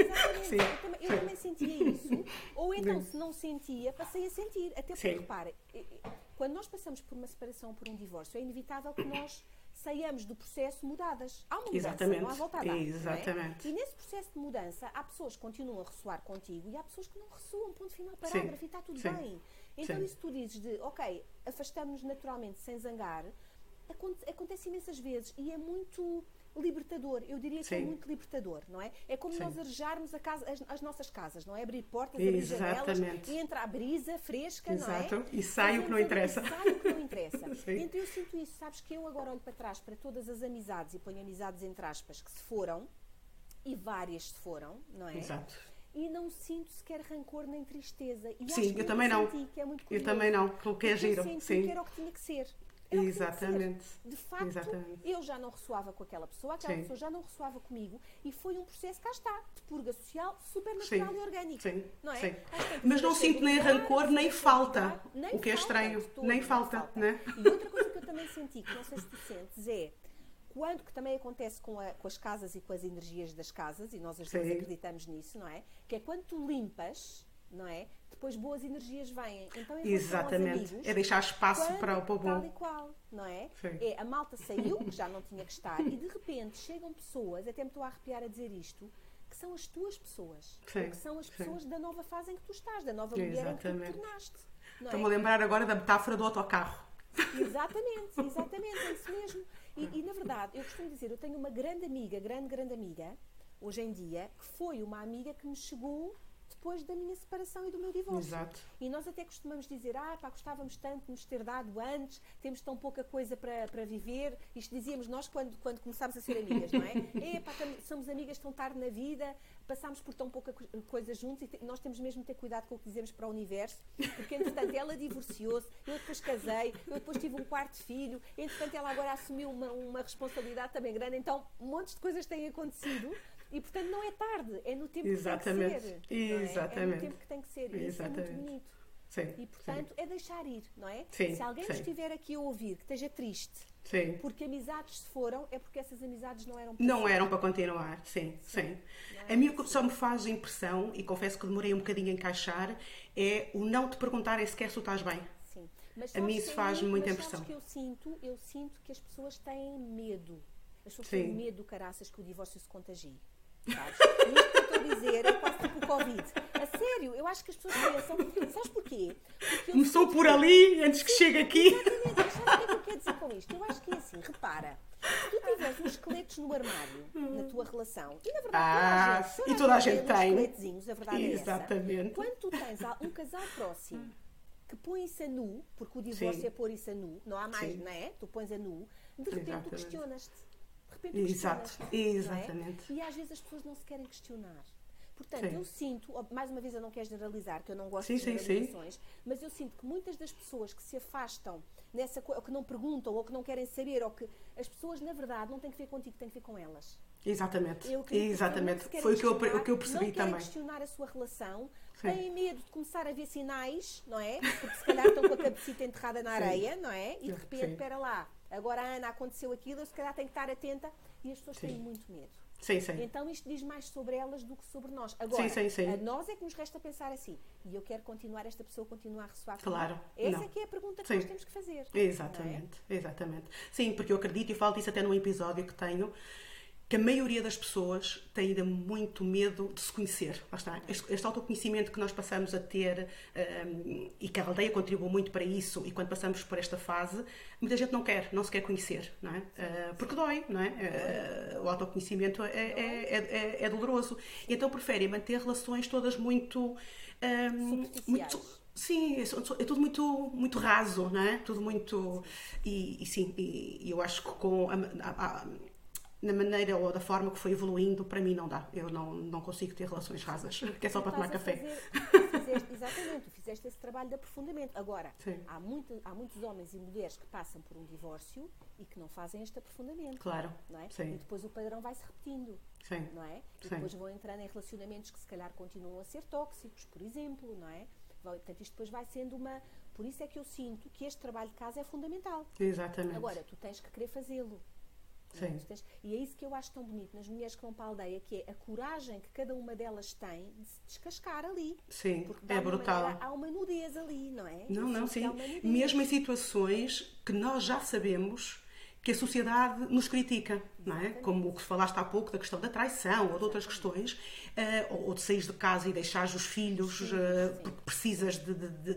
Eu também sentia isso. Ou então, se não sentia, passei a sentir. Até porque, repara, quando nós passamos por uma separação ou por um divórcio, é inevitável que nós saiamos do processo mudadas. Há uma mudança, não há volta a dar. Exatamente. Não é? E nesse processo de mudança, há pessoas que continuam a ressoar contigo e há pessoas que não ressoam, ponto final, parágrafo, e está tudo bem. Então, isso tu dizes de, ok, afastamos-nos naturalmente sem zangar, acontece imensas vezes e é muito libertador. Eu diria que é muito libertador, não é? É como nós arejarmos as nossas casas, não é? Abrir portas, abrir janelas e entra a brisa fresca, não é? E sai o que não interessa. Então eu sinto isso. Sabes que eu agora olho para trás para todas as amizades, e ponho amizades entre aspas, que se foram, e várias se foram, não é? Exato. E não sinto sequer rancor nem tristeza. E eu também não. Que é muito eu também não, porque é giro. Eu senti que era o que tinha que ser. Exatamente. De facto, eu já não ressoava com aquela pessoa pessoa já não ressoava comigo e foi um processo, cá está, de purga social super natural e orgânico. Não é? Mas não sinto nem rancor, nem falta. O que é estranho. Nem falta. Né? E outra coisa que eu também senti, que não sei se tu sentes, é quando, que também acontece com as casas e com as energias das casas, e nós às vezes acreditamos nisso, não é? Que é quando tu limpas, não é? Depois boas energias vêm. Então, exatamente. Amigos, é deixar espaço para o bom. Tal e qual, não é? É, a malta saiu, que já não tinha que estar, e de repente chegam pessoas, até me estou a arrepiar a dizer isto, que são as tuas pessoas. Que são as pessoas da nova fase em que tu estás, da nova mulher em que tu te tornaste. Estou-me a lembrar agora da metáfora do autocarro. Exatamente, é isso mesmo. E na verdade, eu costumo dizer, eu tenho uma grande amiga, grande amiga, hoje em dia, que foi uma amiga que me chegou depois da minha separação e do meu divórcio. Exato. E nós até costumamos dizer, gostávamos tanto de nos ter dado antes, temos tão pouca coisa para viver. Isto dizíamos nós quando começámos a ser amigas, não é? Somos amigas tão tarde na vida, passámos por tão pouca coisa juntos e nós temos mesmo de ter cuidado com o que dizemos para o universo, porque entretanto ela divorciou-se, eu depois casei, eu depois tive um quarto filho, entretanto ela agora assumiu uma responsabilidade também grande, então montes de coisas têm acontecido. E, portanto, não é tarde, é no tempo que tem que ser. É no tempo que tem que ser. E isso é muito bonito. E, portanto, é deixar ir, não é? Se alguém estiver aqui a ouvir que esteja triste, porque amizades se foram, é porque essas amizades não eram para não eram para continuar, sim. A mim o que só me faz impressão, e confesso que demorei um bocadinho a encaixar, é o não te perguntarem sequer se tu estás bem. Sim. Mas, a mim isso faz-me muita impressão. Que eu sinto que as pessoas têm medo. As pessoas têm medo do caraças que o divórcio se contagie. Sabes? E isto que eu estou a dizer é quase tipo o Covid. A sério, eu acho que as pessoas pensam. Sabes porquê? Começou por ali, antes que chegue aqui. Exatamente. Sabes o que é que eu quero dizer com isto? Eu acho que é assim, repara. Se tu tiveres uns esqueletos no armário, na tua relação, e na verdade toda a gente tem. Esqueletozinhos, a verdade exatamente. É essa. Quando tu tens um casal próximo que põe isso a nu, porque o divórcio é pôr isso a nu, não há mais, não é? Tu pões a nu, de repente tu questionas-te. Exatamente. E às vezes as pessoas não se querem questionar. Portanto, eu sinto, mais uma vez eu não quero generalizar, que eu não gosto de generalizações, mas eu sinto que muitas das pessoas que se afastam ou que não perguntam, ou que não querem saber, ou que as pessoas, na verdade, não têm que ver contigo, têm que ver com elas. Exatamente. Foi o que eu percebi não também. Não querem questionar a sua relação, têm medo de começar a ver sinais, não é? Porque se calhar estão com a cabecita enterrada na areia, não é? E de repente, espera lá, agora a Ana aconteceu aquilo, eu se calhar tenho que estar atenta, e as pessoas têm muito medo. Sim, sim. Então isto diz mais sobre elas do que sobre nós. Agora, Sim. a nós é que nos resta pensar assim, e eu quero continuar, esta pessoa continua a ressoar comigo. Claro. Essa é que é a pergunta que nós temos que fazer. Exatamente, exatamente. Sim, porque eu acredito, e falo disso até num episódio que tenho, que a maioria das pessoas tem ainda muito medo de se conhecer. Lá está. Este autoconhecimento que nós passamos a ter, e que a aldeia contribui muito para isso, e quando passamos por esta fase, muita gente não se quer conhecer, não é? Porque dói, não é? O autoconhecimento é doloroso. E então preferem manter relações todas muito... Sim, é tudo muito raso, não é? Tudo muito... E eu acho que com na maneira ou da forma que foi evoluindo, para mim não dá. Eu não consigo ter relações rasas, que é só para tomar café. Exatamente, tu fizeste esse trabalho de aprofundamento. Agora, há muitos homens e mulheres que passam por um divórcio e que não fazem este aprofundamento. Claro. Não é? Sim. E depois o padrão vai-se repetindo. Sim. Não é? E depois vão entrando em relacionamentos que se calhar continuam a ser tóxicos, por exemplo, não é? Portanto, isto depois vai sendo uma... Por isso é que eu sinto que este trabalho de casa é fundamental. Exatamente. Agora, tu tens que querer fazê-lo. Sim. E é isso que eu acho tão bonito nas mulheres que vão para a aldeia, que é a coragem que cada uma delas tem de se descascar ali. Sim, porque é brutal. Maneira, há uma nudez ali, não é? Não, sim. Mesmo em situações que nós já sabemos que a sociedade nos critica, não é? Como o que falaste há pouco da questão da traição ou de outras questões, ou de sair de casa e deixar os filhos porque precisas de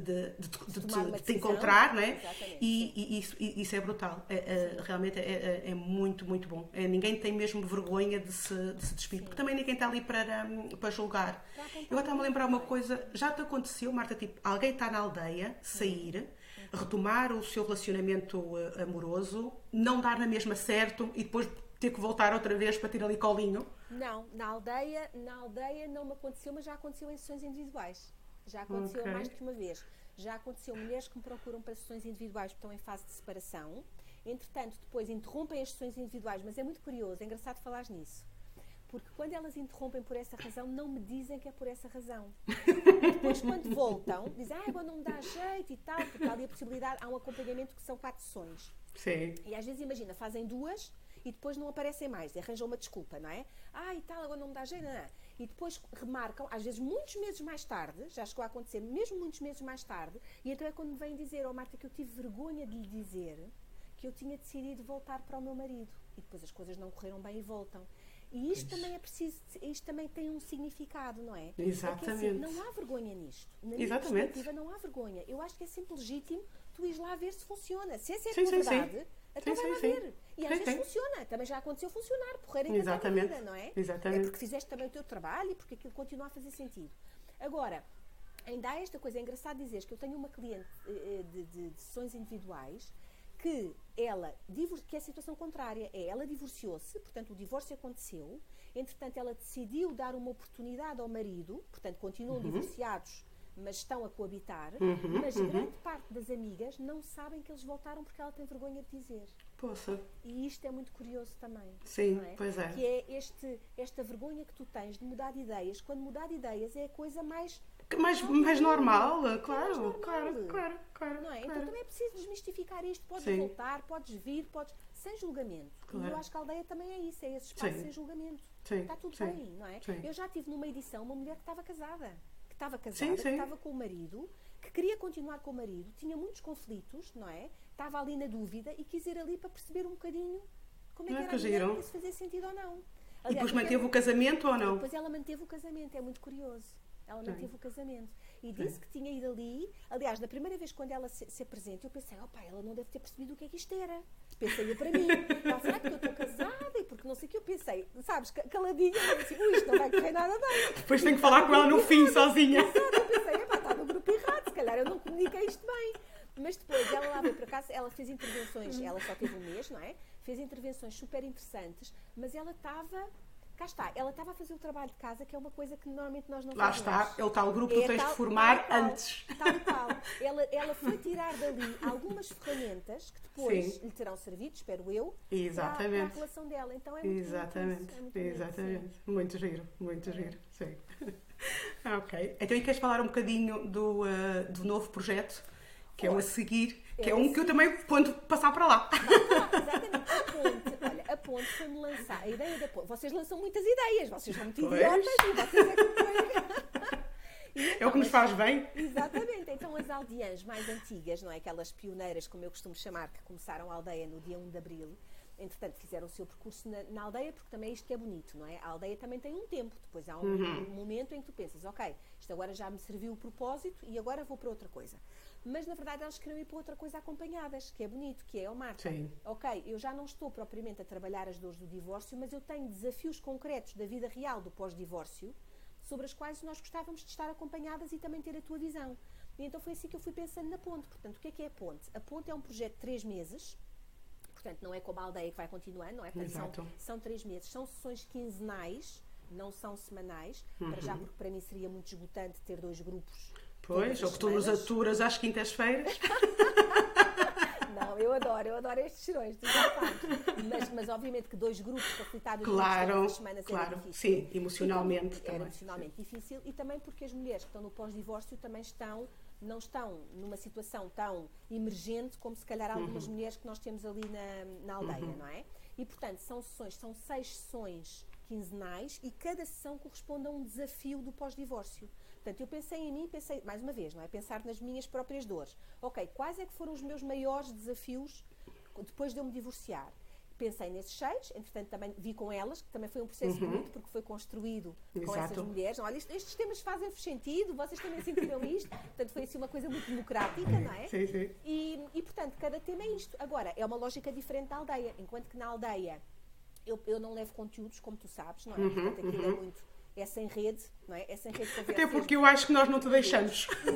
te encontrar, não é? E isso é brutal. Realmente é muito, muito bom. Ninguém tem mesmo vergonha de se despir, porque também ninguém está ali para julgar. Eu estava-me a lembrar uma coisa, já te aconteceu, Marta, tipo, alguém está na aldeia, sair, retomar o seu relacionamento amoroso, não dar na mesma certo e depois ter que voltar outra vez para ter ali colinho? Não, na aldeia não me aconteceu, mas já aconteceu em sessões individuais. Já aconteceu mais do que uma vez. Já aconteceu mulheres que me procuram para sessões individuais porque estão em fase de separação. Entretanto, depois interrompem as sessões individuais, mas é muito curioso, é engraçado falares nisso. Porque quando elas interrompem por essa razão, não me dizem que é por essa razão. Depois, quando voltam, dizem, agora não me dá jeito e tal, porque há ali a possibilidade, há um acompanhamento que são 4 sessões. Sim. E às vezes, imagina, fazem 2 e depois não aparecem mais, arranjam uma desculpa, não é? E tal, agora não me dá jeito, não. E depois remarcam, às vezes muitos meses mais tarde, já chegou a acontecer, mesmo muitos meses mais tarde, e então é quando me vêm dizer, Marta, que eu tive vergonha de lhe dizer que eu tinha decidido voltar para o meu marido. E depois as coisas não correram bem e voltam. E isto também é preciso, isto também tem um significado, não é? Exatamente. É que, assim, não há vergonha nisto. Na minha perspectiva, não há vergonha. Eu acho que é sempre legítimo tu ires lá ver se funciona. Se essa é a tua verdade, então vai lá ver. E às vezes funciona. Também já aconteceu funcionar. Porreira ainda está na vida, não é? Exatamente. É porque fizeste também o teu trabalho e porque aquilo continua a fazer sentido. Agora, ainda há esta coisa. É engraçado dizeres que eu tenho uma cliente de sessões individuais que é a situação contrária. Ela divorciou-se, portanto o divórcio aconteceu, entretanto ela decidiu dar uma oportunidade ao marido, portanto continuam divorciados, mas estão a coabitar, mas grande parte das amigas não sabem que eles voltaram porque ela tem vergonha de dizer. Poxa. E isto é muito curioso também. Sim, não é? Pois é. Que é esta vergonha que tu tens de mudar de ideias, quando mudar de ideias é a coisa mais normal, claro. Não é? Então também é preciso desmistificar isto. Podes voltar, podes vir, sem julgamento. Claro. E eu acho que a aldeia também é isso, é esse espaço sem julgamento. Está tudo bem, não é? Eu já tive numa edição uma mulher que estava casada. Que estava com o marido, que queria continuar com o marido, tinha muitos conflitos, não é? Estava ali na dúvida e quis ir ali para perceber um bocadinho como é que era a mulher, se fazia sentido ou não. Aliás, e depois manteve o casamento ou não? Depois ela manteve o casamento, é muito curioso. Ela manteve o casamento. E disse que tinha ido ali. Aliás, na primeira vez quando ela se apresenta, eu pensei, ela não deve ter percebido o que é que isto era. Pensei eu para mim. Será que eu estou casada? E porque não sei o que eu pensei. Sabes, caladinha. Eu disse, isto não vai correr nada bem. Depois tenho que falar com ela no fim, sozinha. Eu pensei, está no grupo errado. Se calhar eu não comuniquei isto bem. Mas depois ela lá veio para casa, ela fez intervenções. Ela só teve um mês, não é? Fez intervenções super interessantes. Mas ela estava... Cá está, ela estava a fazer o trabalho de casa, que é uma coisa que normalmente nós não fazemos. Lá está, é o tal grupo que tu tens de formar antes. Tal. Ela foi tirar dali algumas ferramentas que depois lhe terão servido, espero eu, para a relação dela. Então é muito Exatamente. Muito giro. Sim. Ok. Então, e queres falar um bocadinho do novo projeto, que é o A Seguir, que é um que eu também ponto passar para lá. Exatamente. A ponte foi-me lançar. A ideia da ponte. Vocês lançam muitas ideias, vocês são muito idiotas e vocês é que então, é o que nos faz bem. Exatamente. Então as aldeãs mais antigas, não é? Aquelas pioneiras, como eu costumo chamar, que começaram a aldeia no dia 1 de Abril, entretanto fizeram o seu percurso na aldeia, porque também é isto que é bonito, não é? A aldeia também tem um tempo, depois há um momento em que tu pensas, ok, isto agora já me serviu o propósito e agora vou para outra coisa. Mas na verdade elas queriam ir para outra coisa acompanhadas, que é bonito, que é, Marta, ok, eu já não estou propriamente a trabalhar as dores do divórcio, mas eu tenho desafios concretos da vida real do pós-divórcio, sobre as quais nós gostávamos de estar acompanhadas e também ter a tua visão. E então foi assim que eu fui pensando na ponte. Portanto, o que é a ponte? A ponte é um projeto de 3 meses, portanto não é como a aldeia que vai continuando, não é? Portanto, são 3 meses, são sessões quinzenais, não são semanais, para já porque para mim seria muito esgotante ter 2 grupos. Pois, ou que tu nos aturas às quintas-feiras. Não, eu adoro estes serões, tu já sabes. Mas obviamente que 2 grupos facilitados claro, as semanas claro, era difícil. Sim, emocionalmente era emocionalmente difícil e também porque as mulheres que estão no pós-divórcio também não estão numa situação tão emergente como se calhar algumas mulheres que nós temos ali na aldeia, não é? E portanto são 6 sessões quinzenais e cada sessão corresponde a um desafio do pós-divórcio. Portanto, eu pensei em mim, mais uma vez, não é? Pensar nas minhas próprias dores. Ok, quais é que foram os meus maiores desafios depois de eu me divorciar? Pensei nesses 6, entretanto também vi com elas, que também foi um processo bonito, porque foi construído com essas mulheres. Olha, estes temas fazem-vos sentido, vocês também sentiram isto. Portanto, foi assim uma coisa muito democrática, não é? Sim, sim. E portanto, cada tema é isto. Agora, é uma lógica diferente da aldeia. Enquanto que na aldeia eu não levo conteúdos, como tu sabes, não é? Portanto, aquilo é muito... É sem rede, não é? É sem rede de conversa. Até porque eu acho que nós não te deixamos. Não,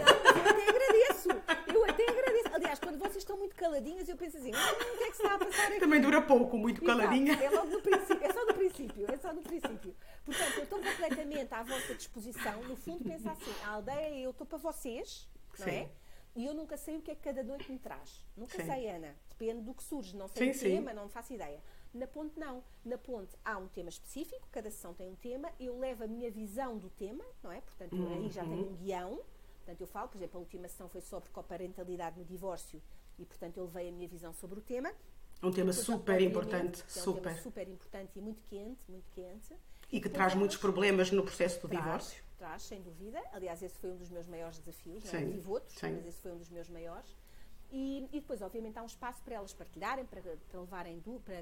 mas eu até agradeço. Aliás, quando vocês estão muito caladinhas, eu penso assim, o que é que se está a passar aqui? Também dura pouco, muito caladinha. É logo no princípio, é só no princípio. Portanto, eu estou completamente à vossa disposição. No fundo, pensa assim, a aldeia, eu estou para vocês, não é? E eu nunca sei o que é que cada noite me traz. Nunca sei, Ana. Depende do que surge. Não sei o tema, não faço ideia. Na ponte, não. Na ponte há um tema específico, cada sessão tem um tema, eu levo a minha visão do tema, não é? Portanto, aí já tenho um guião. Portanto, eu falo, por exemplo, a última sessão foi sobre coparentalidade no divórcio e, portanto, eu levei a minha visão sobre o tema. Um tema super importante. É um tema super importante e muito quente, muito quente. E que traz muitos problemas no processo do divórcio. Traz, sem dúvida. Aliás, esse foi um dos meus maiores desafios. Não é? Tive outros, mas esse foi um dos meus maiores. E depois, obviamente, há um espaço para elas partilharem, para levarem para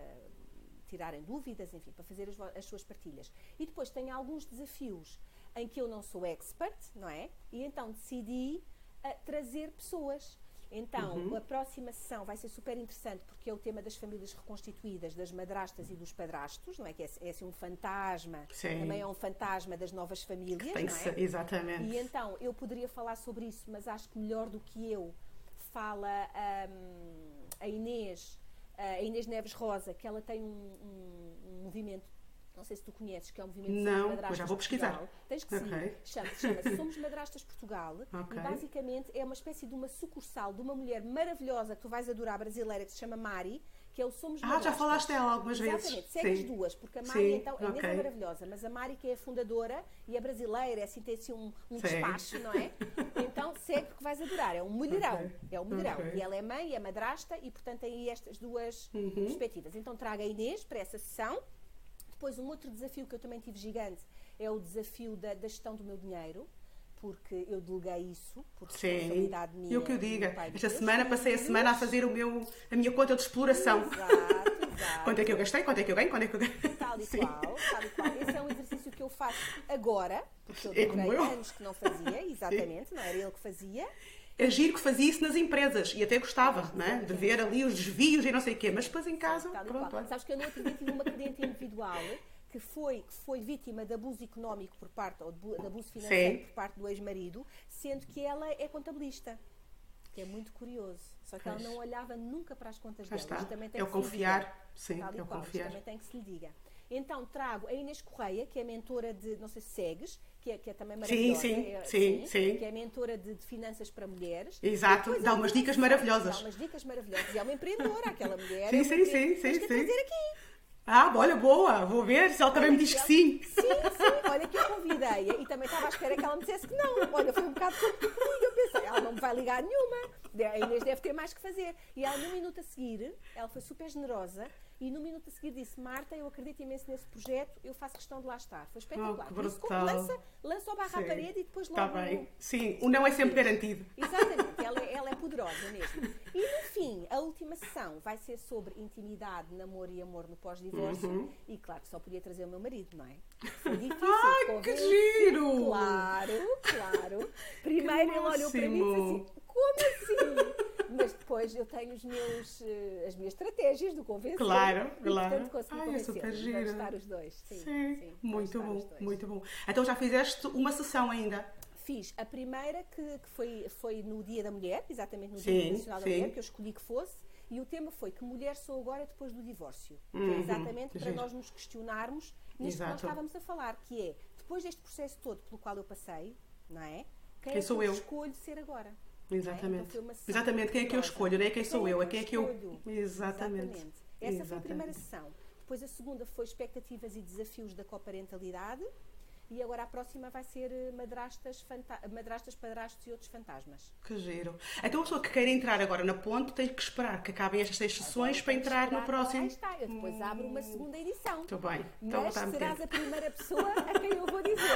tirarem dúvidas, enfim, para fazer as suas partilhas. E depois tem alguns desafios em que eu não sou expert, não é? E então decidi trazer pessoas. Então, a próxima sessão vai ser super interessante porque é o tema das famílias reconstituídas, das madrastas e dos padrastos, não é? Que é assim um fantasma, também é um fantasma das novas famílias, tem não que ser, exatamente. E então, eu poderia falar sobre isso, mas acho que melhor do que eu fala a Inês Neves Rosa, que ela tem um movimento, não sei se tu conheces, que é um movimento de madrastas. Já vou pesquisar. Portugal. Tens que sim. Chama-se Somos Madrastas Portugal. E basicamente é uma espécie de uma sucursal de uma mulher maravilhosa que tu vais adorar, brasileira, que se chama Mari, que é o Somos Madrastas. Já falaste dela algumas vezes. Exatamente, segue as duas, porque a Mari, então, a Inês é maravilhosa, mas a Mari, que é a fundadora e é brasileira, assim, tem assim um despacho, não é? Então, segue porque vais adorar. É um mulherão. É um mulherão. E ela é mãe, é madrasta e, portanto, tem aí estas duas perspectivas. Então, traga a Inês para essa sessão. Depois, um outro desafio que eu também tive gigante é o desafio da gestão do meu dinheiro, porque eu deleguei isso, por responsabilidade minha. E o que eu diga, esta semana passei a semana a fazer a minha conta de exploração. Exato. Quanto é que eu gastei, quanto é que eu ganho, quanto é que eu ganho. Tal e qual. Esse é um exercício que eu faço agora, porque eu demorei anos que não fazia, exatamente, não era ele que fazia. É giro que fazia isso nas empresas e até gostava, não é? De ver ali os desvios e não sei o quê, mas depois em casa, pronto. Sabes que eu no outro dia tive uma cliente individual que foi vítima de abuso económico ou de abuso financeiro por parte do ex-marido, sendo que ela é contabilista. Que é muito curioso. Só que ela não olhava nunca para as contas dela. Isto também tem que se confiar. Sim, é o confiar. Isto também tem que se lhe diga. Então trago a Inês Correia, que é mentora de, não sei se segues, que é também maravilhosa. Sim. Que é mentora de finanças para mulheres. Exato, dá umas dicas maravilhosas. Dá umas dicas maravilhosas. E é uma empreendedora, aquela mulher. Sim. Trazer aqui. Olha, boa, vou ver se ela também me diz que sim. Sim, olha que eu convidei-a e também estava à espera que ela me dissesse que não. Olha, foi um bocado como tu comigo, eu pensei, ela não me vai ligar nenhuma. A Inês deve ter mais que fazer. E ela, no minuto a seguir, ela foi super generosa e no minuto a seguir disse: Marta, eu acredito imenso nesse projeto, eu faço questão de lá estar. Foi espetacular. Que Por isso, brutal. lança o barro à parede e depois Está logo... bem. Sim, o não é sempre garantido. Exatamente, ela é poderosa mesmo. E no fim, a última sessão vai ser sobre intimidade, namoro e amor no pós-divórcio. E claro que só podia trazer o meu marido, não é? Foi difícil de Que convencer. giro! Claro. Primeiro ele olhou para mim e disse assim: como assim? Mas depois eu tenho as minhas estratégias do convencer. Claro. E, portanto, consegui É convencer. super giro. Vamos estar os dois. Sim, Muito vamos bom, estar os dois. muito bom. Então já fizeste uma sessão ainda? Fiz a primeira que foi no Dia da Mulher, exatamente no Sim, Dia Internacional da sim. Mulher, que eu escolhi que fosse, e o tema foi: que mulher sou agora depois do divórcio? Que é exatamente para giro. nós nos questionarmos nisto que nós estávamos a falar, que é, depois deste processo todo pelo qual eu passei, não é? Quem é sou que eu eu? escolho ser agora? Exatamente. Então foi uma sessão Exatamente, quem é que eu poderosa. escolho? Não é quem sou eu, é quem é que eu... escolho? Exatamente. Essa foi a primeira sessão. Depois a segunda foi expectativas e desafios da coparentalidade. E agora a próxima vai ser madrastas, padrastos e outros fantasmas. Que giro. Então a pessoa que queira entrar agora na ponte tem que esperar que acabem estas 6 sessões para entrar no próximo. Lá está, eu depois abro uma segunda edição. Muito bem. Então Mas está serás a primeira pessoa a quem eu vou dizer.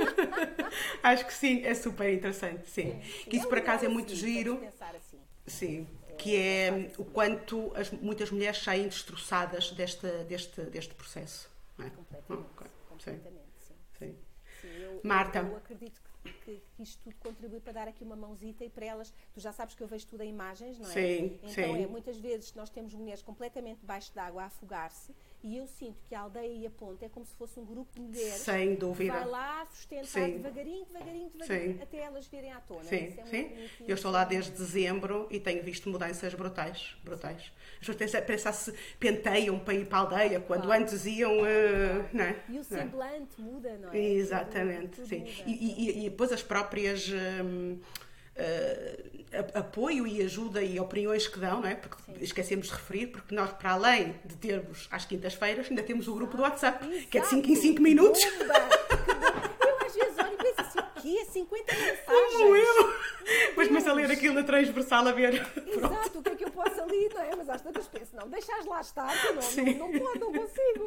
Acho que sim, é super interessante, sim. Que isso por acaso é muito giro. Pensar assim. Sim. Que é o quanto muitas mulheres saem destroçadas deste processo. Não é? Completamente. Ok. Completamente, sim. Sim. Marta. Marta. Eu acredito que isto tudo contribui para dar aqui uma mãozita e para elas, tu já sabes que eu vejo tudo em imagens, não é? Sim, então muitas vezes nós temos mulheres completamente debaixo d'água a afogar-se e eu sinto que a aldeia e a ponte é como se fosse um grupo de mulheres. Sem dúvida. Que vai lá sustentar devagarinho, até elas virem à tona. Sim, Isso é sim. muito Eu estou lá desde dezembro e tenho visto mudanças brutais. As pessoas pensam se penteiam para ir para a aldeia, quando antes iam... não é? E o semblante muda, não é? Exatamente, tudo sim. muda. E depois as próprias apoio e ajuda e opiniões que dão, não é? Porque esquecemos de referir, porque nós, para além de termos às quintas-feiras, ainda temos o grupo do WhatsApp, que é de 5 em 5 minutos. Eu às vezes olho e penso assim: o quê? 50 mensagens? Como eu! Depois começo a ler aquilo na transversal a ver. Exato, o que é que eu posso ali, não é? Mas às tantas penso: não, deixas lá estar, que não consigo.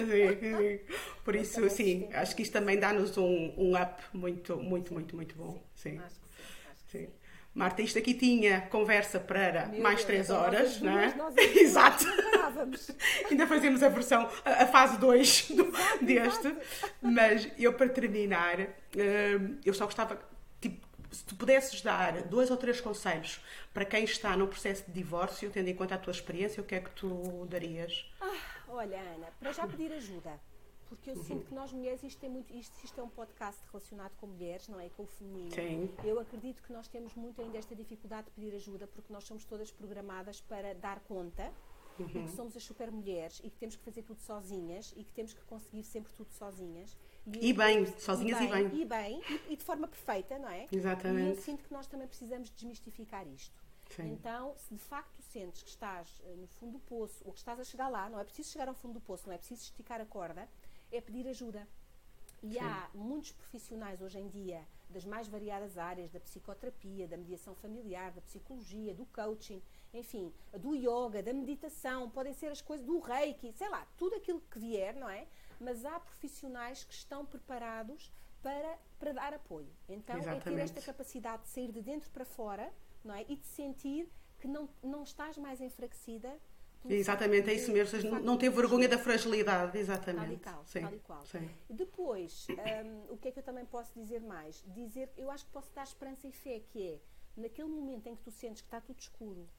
Sim. Por isso, sim, acho que isto também dá-nos um up muito bom. Sim. Acho que sim. Marta, isto aqui tinha conversa para mais 3 horas, não é? Exato. Não parávamos. Ainda fazemos a fase 2 deste. Mas eu, para terminar, eu só gostava, se tu pudesses dar 2 ou 3 conselhos para quem está no processo de divórcio, tendo em conta a tua experiência, o que é que tu darias? Olha, Ana, para já pedir ajuda. Porque eu sinto que nós mulheres, isto é um podcast relacionado com mulheres, não é? Com o feminino. Sim. Eu acredito que nós temos muito ainda esta dificuldade de pedir ajuda, porque nós somos todas programadas para dar conta, e que somos as super mulheres, e que temos que fazer tudo sozinhas, e que temos que conseguir sempre tudo sozinhas. Sozinhas e bem. E de forma perfeita, não é? Exatamente. E eu sinto que nós também precisamos desmistificar isto. Sim. Então, se de facto sentes que estás no fundo do poço, ou que estás a chegar lá, não é preciso chegar ao fundo do poço, não é preciso esticar a corda, é pedir ajuda. E Sim. há muitos profissionais hoje em dia, das mais variadas áreas, da psicoterapia, da mediação familiar, da psicologia, do coaching, enfim, do yoga, da meditação, podem ser as coisas do reiki, sei lá, tudo aquilo que vier, não é? Mas há profissionais que estão preparados para dar apoio. Então, é ter esta capacidade de sair de dentro para fora, não é? E de sentir que não estás mais enfraquecida. Exatamente, é isso mesmo. Não ter vergonha da fragilidade, exatamente. Tal e qual. Sim. Depois, o que é que eu também posso dizer mais? Eu acho que posso dar esperança e fé, que é, naquele momento em que tu sentes que está tudo escuro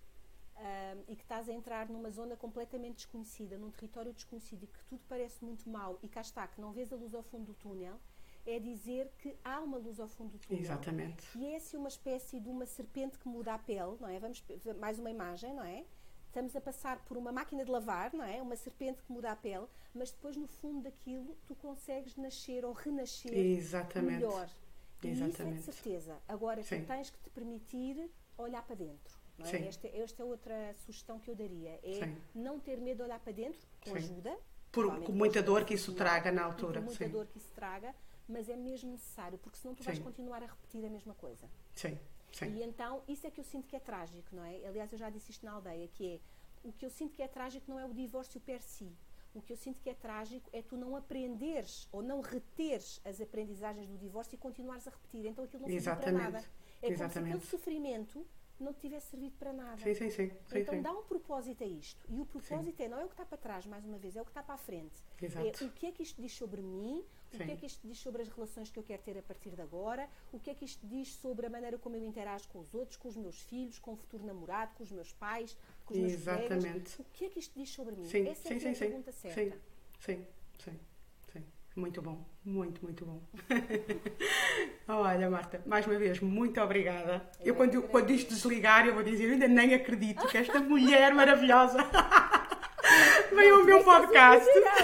e que estás a entrar numa zona completamente desconhecida, num território desconhecido e que tudo parece muito mau e cá está, que não vês a luz ao fundo do túnel, é dizer que há uma luz ao fundo do túnel. Exatamente. E é assim uma espécie de uma serpente que muda a pele, não é? Vamos ver mais uma imagem, não é? Estamos a passar por uma máquina de lavar, não é? Uma serpente que muda a pele, mas depois no fundo daquilo tu consegues nascer ou renascer melhor. E isso é de certeza. Agora tu tens que te permitir olhar para dentro. Não é? Esta é outra sugestão que eu daria. É não ter medo de olhar para dentro, com ajuda. Com muita dor que isso traga na altura. Com muita dor que isso traga, mas é mesmo necessário, porque senão tu vais continuar a repetir a mesma coisa. Sim. Sim. E então, isso é que eu sinto que é trágico, não é? Aliás, eu já disse isto na aldeia, que é, o que eu sinto que é trágico não é o divórcio per si. O que eu sinto que é trágico é tu não aprenderes ou não reteres as aprendizagens do divórcio e continuares a repetir. Então aquilo não serve para nada. É como se aquele sofrimento não te tivesse servido para nada. Sim. Então dá um propósito a isto. E o propósito não é o que está para trás, mais uma vez, é o que está para a frente. Exato. É o que é que isto diz sobre mim, o que é que isto diz sobre as relações que eu quero ter a partir de agora, o que é que isto diz sobre a maneira como eu interajo com os outros, com os meus filhos, com o futuro namorado, com os meus pais, com os meus colegas. O que é que isto diz sobre mim? Essa é a pergunta certa. Sim. Muito bom, muito bom. Olha, Marta, mais uma vez, muito obrigada. Eu quando isto desligar, eu vou dizer, eu ainda nem acredito que esta mulher maravilhosa veio ao meu podcast.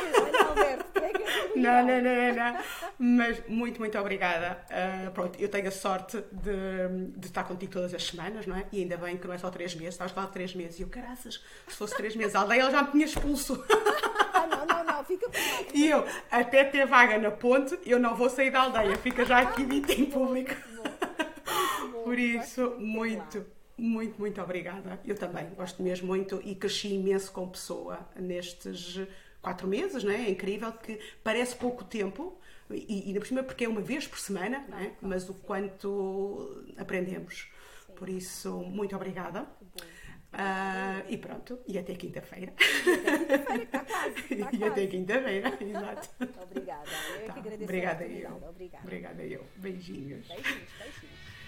Não. Mas muito obrigada. Pronto, eu tenho a sorte de estar contigo todas as semanas, não é? E ainda bem que não é só 3 meses, estás lá 3 meses. E eu, caraças, se fosse 3 meses à aldeia, ela já me tinha expulso. Não, fica por lá. E eu, até ter vaga na ponte, eu não vou sair da aldeia, fica já aqui dito em público. Muito bom. Por isso, muito obrigada. Eu também gosto mesmo muito e cresci imenso como pessoa nestes 4 meses, não é? É incrível que parece pouco tempo, e ainda por cima porque é uma vez por semana, não é? Mas o quanto aprendemos. Por isso, muito obrigada. E pronto, e até quinta-feira. Está quase. E até quinta-feira, exato. Obrigada. Eu que agradeço. Obrigada eu. Beijinhos. Beijinhos.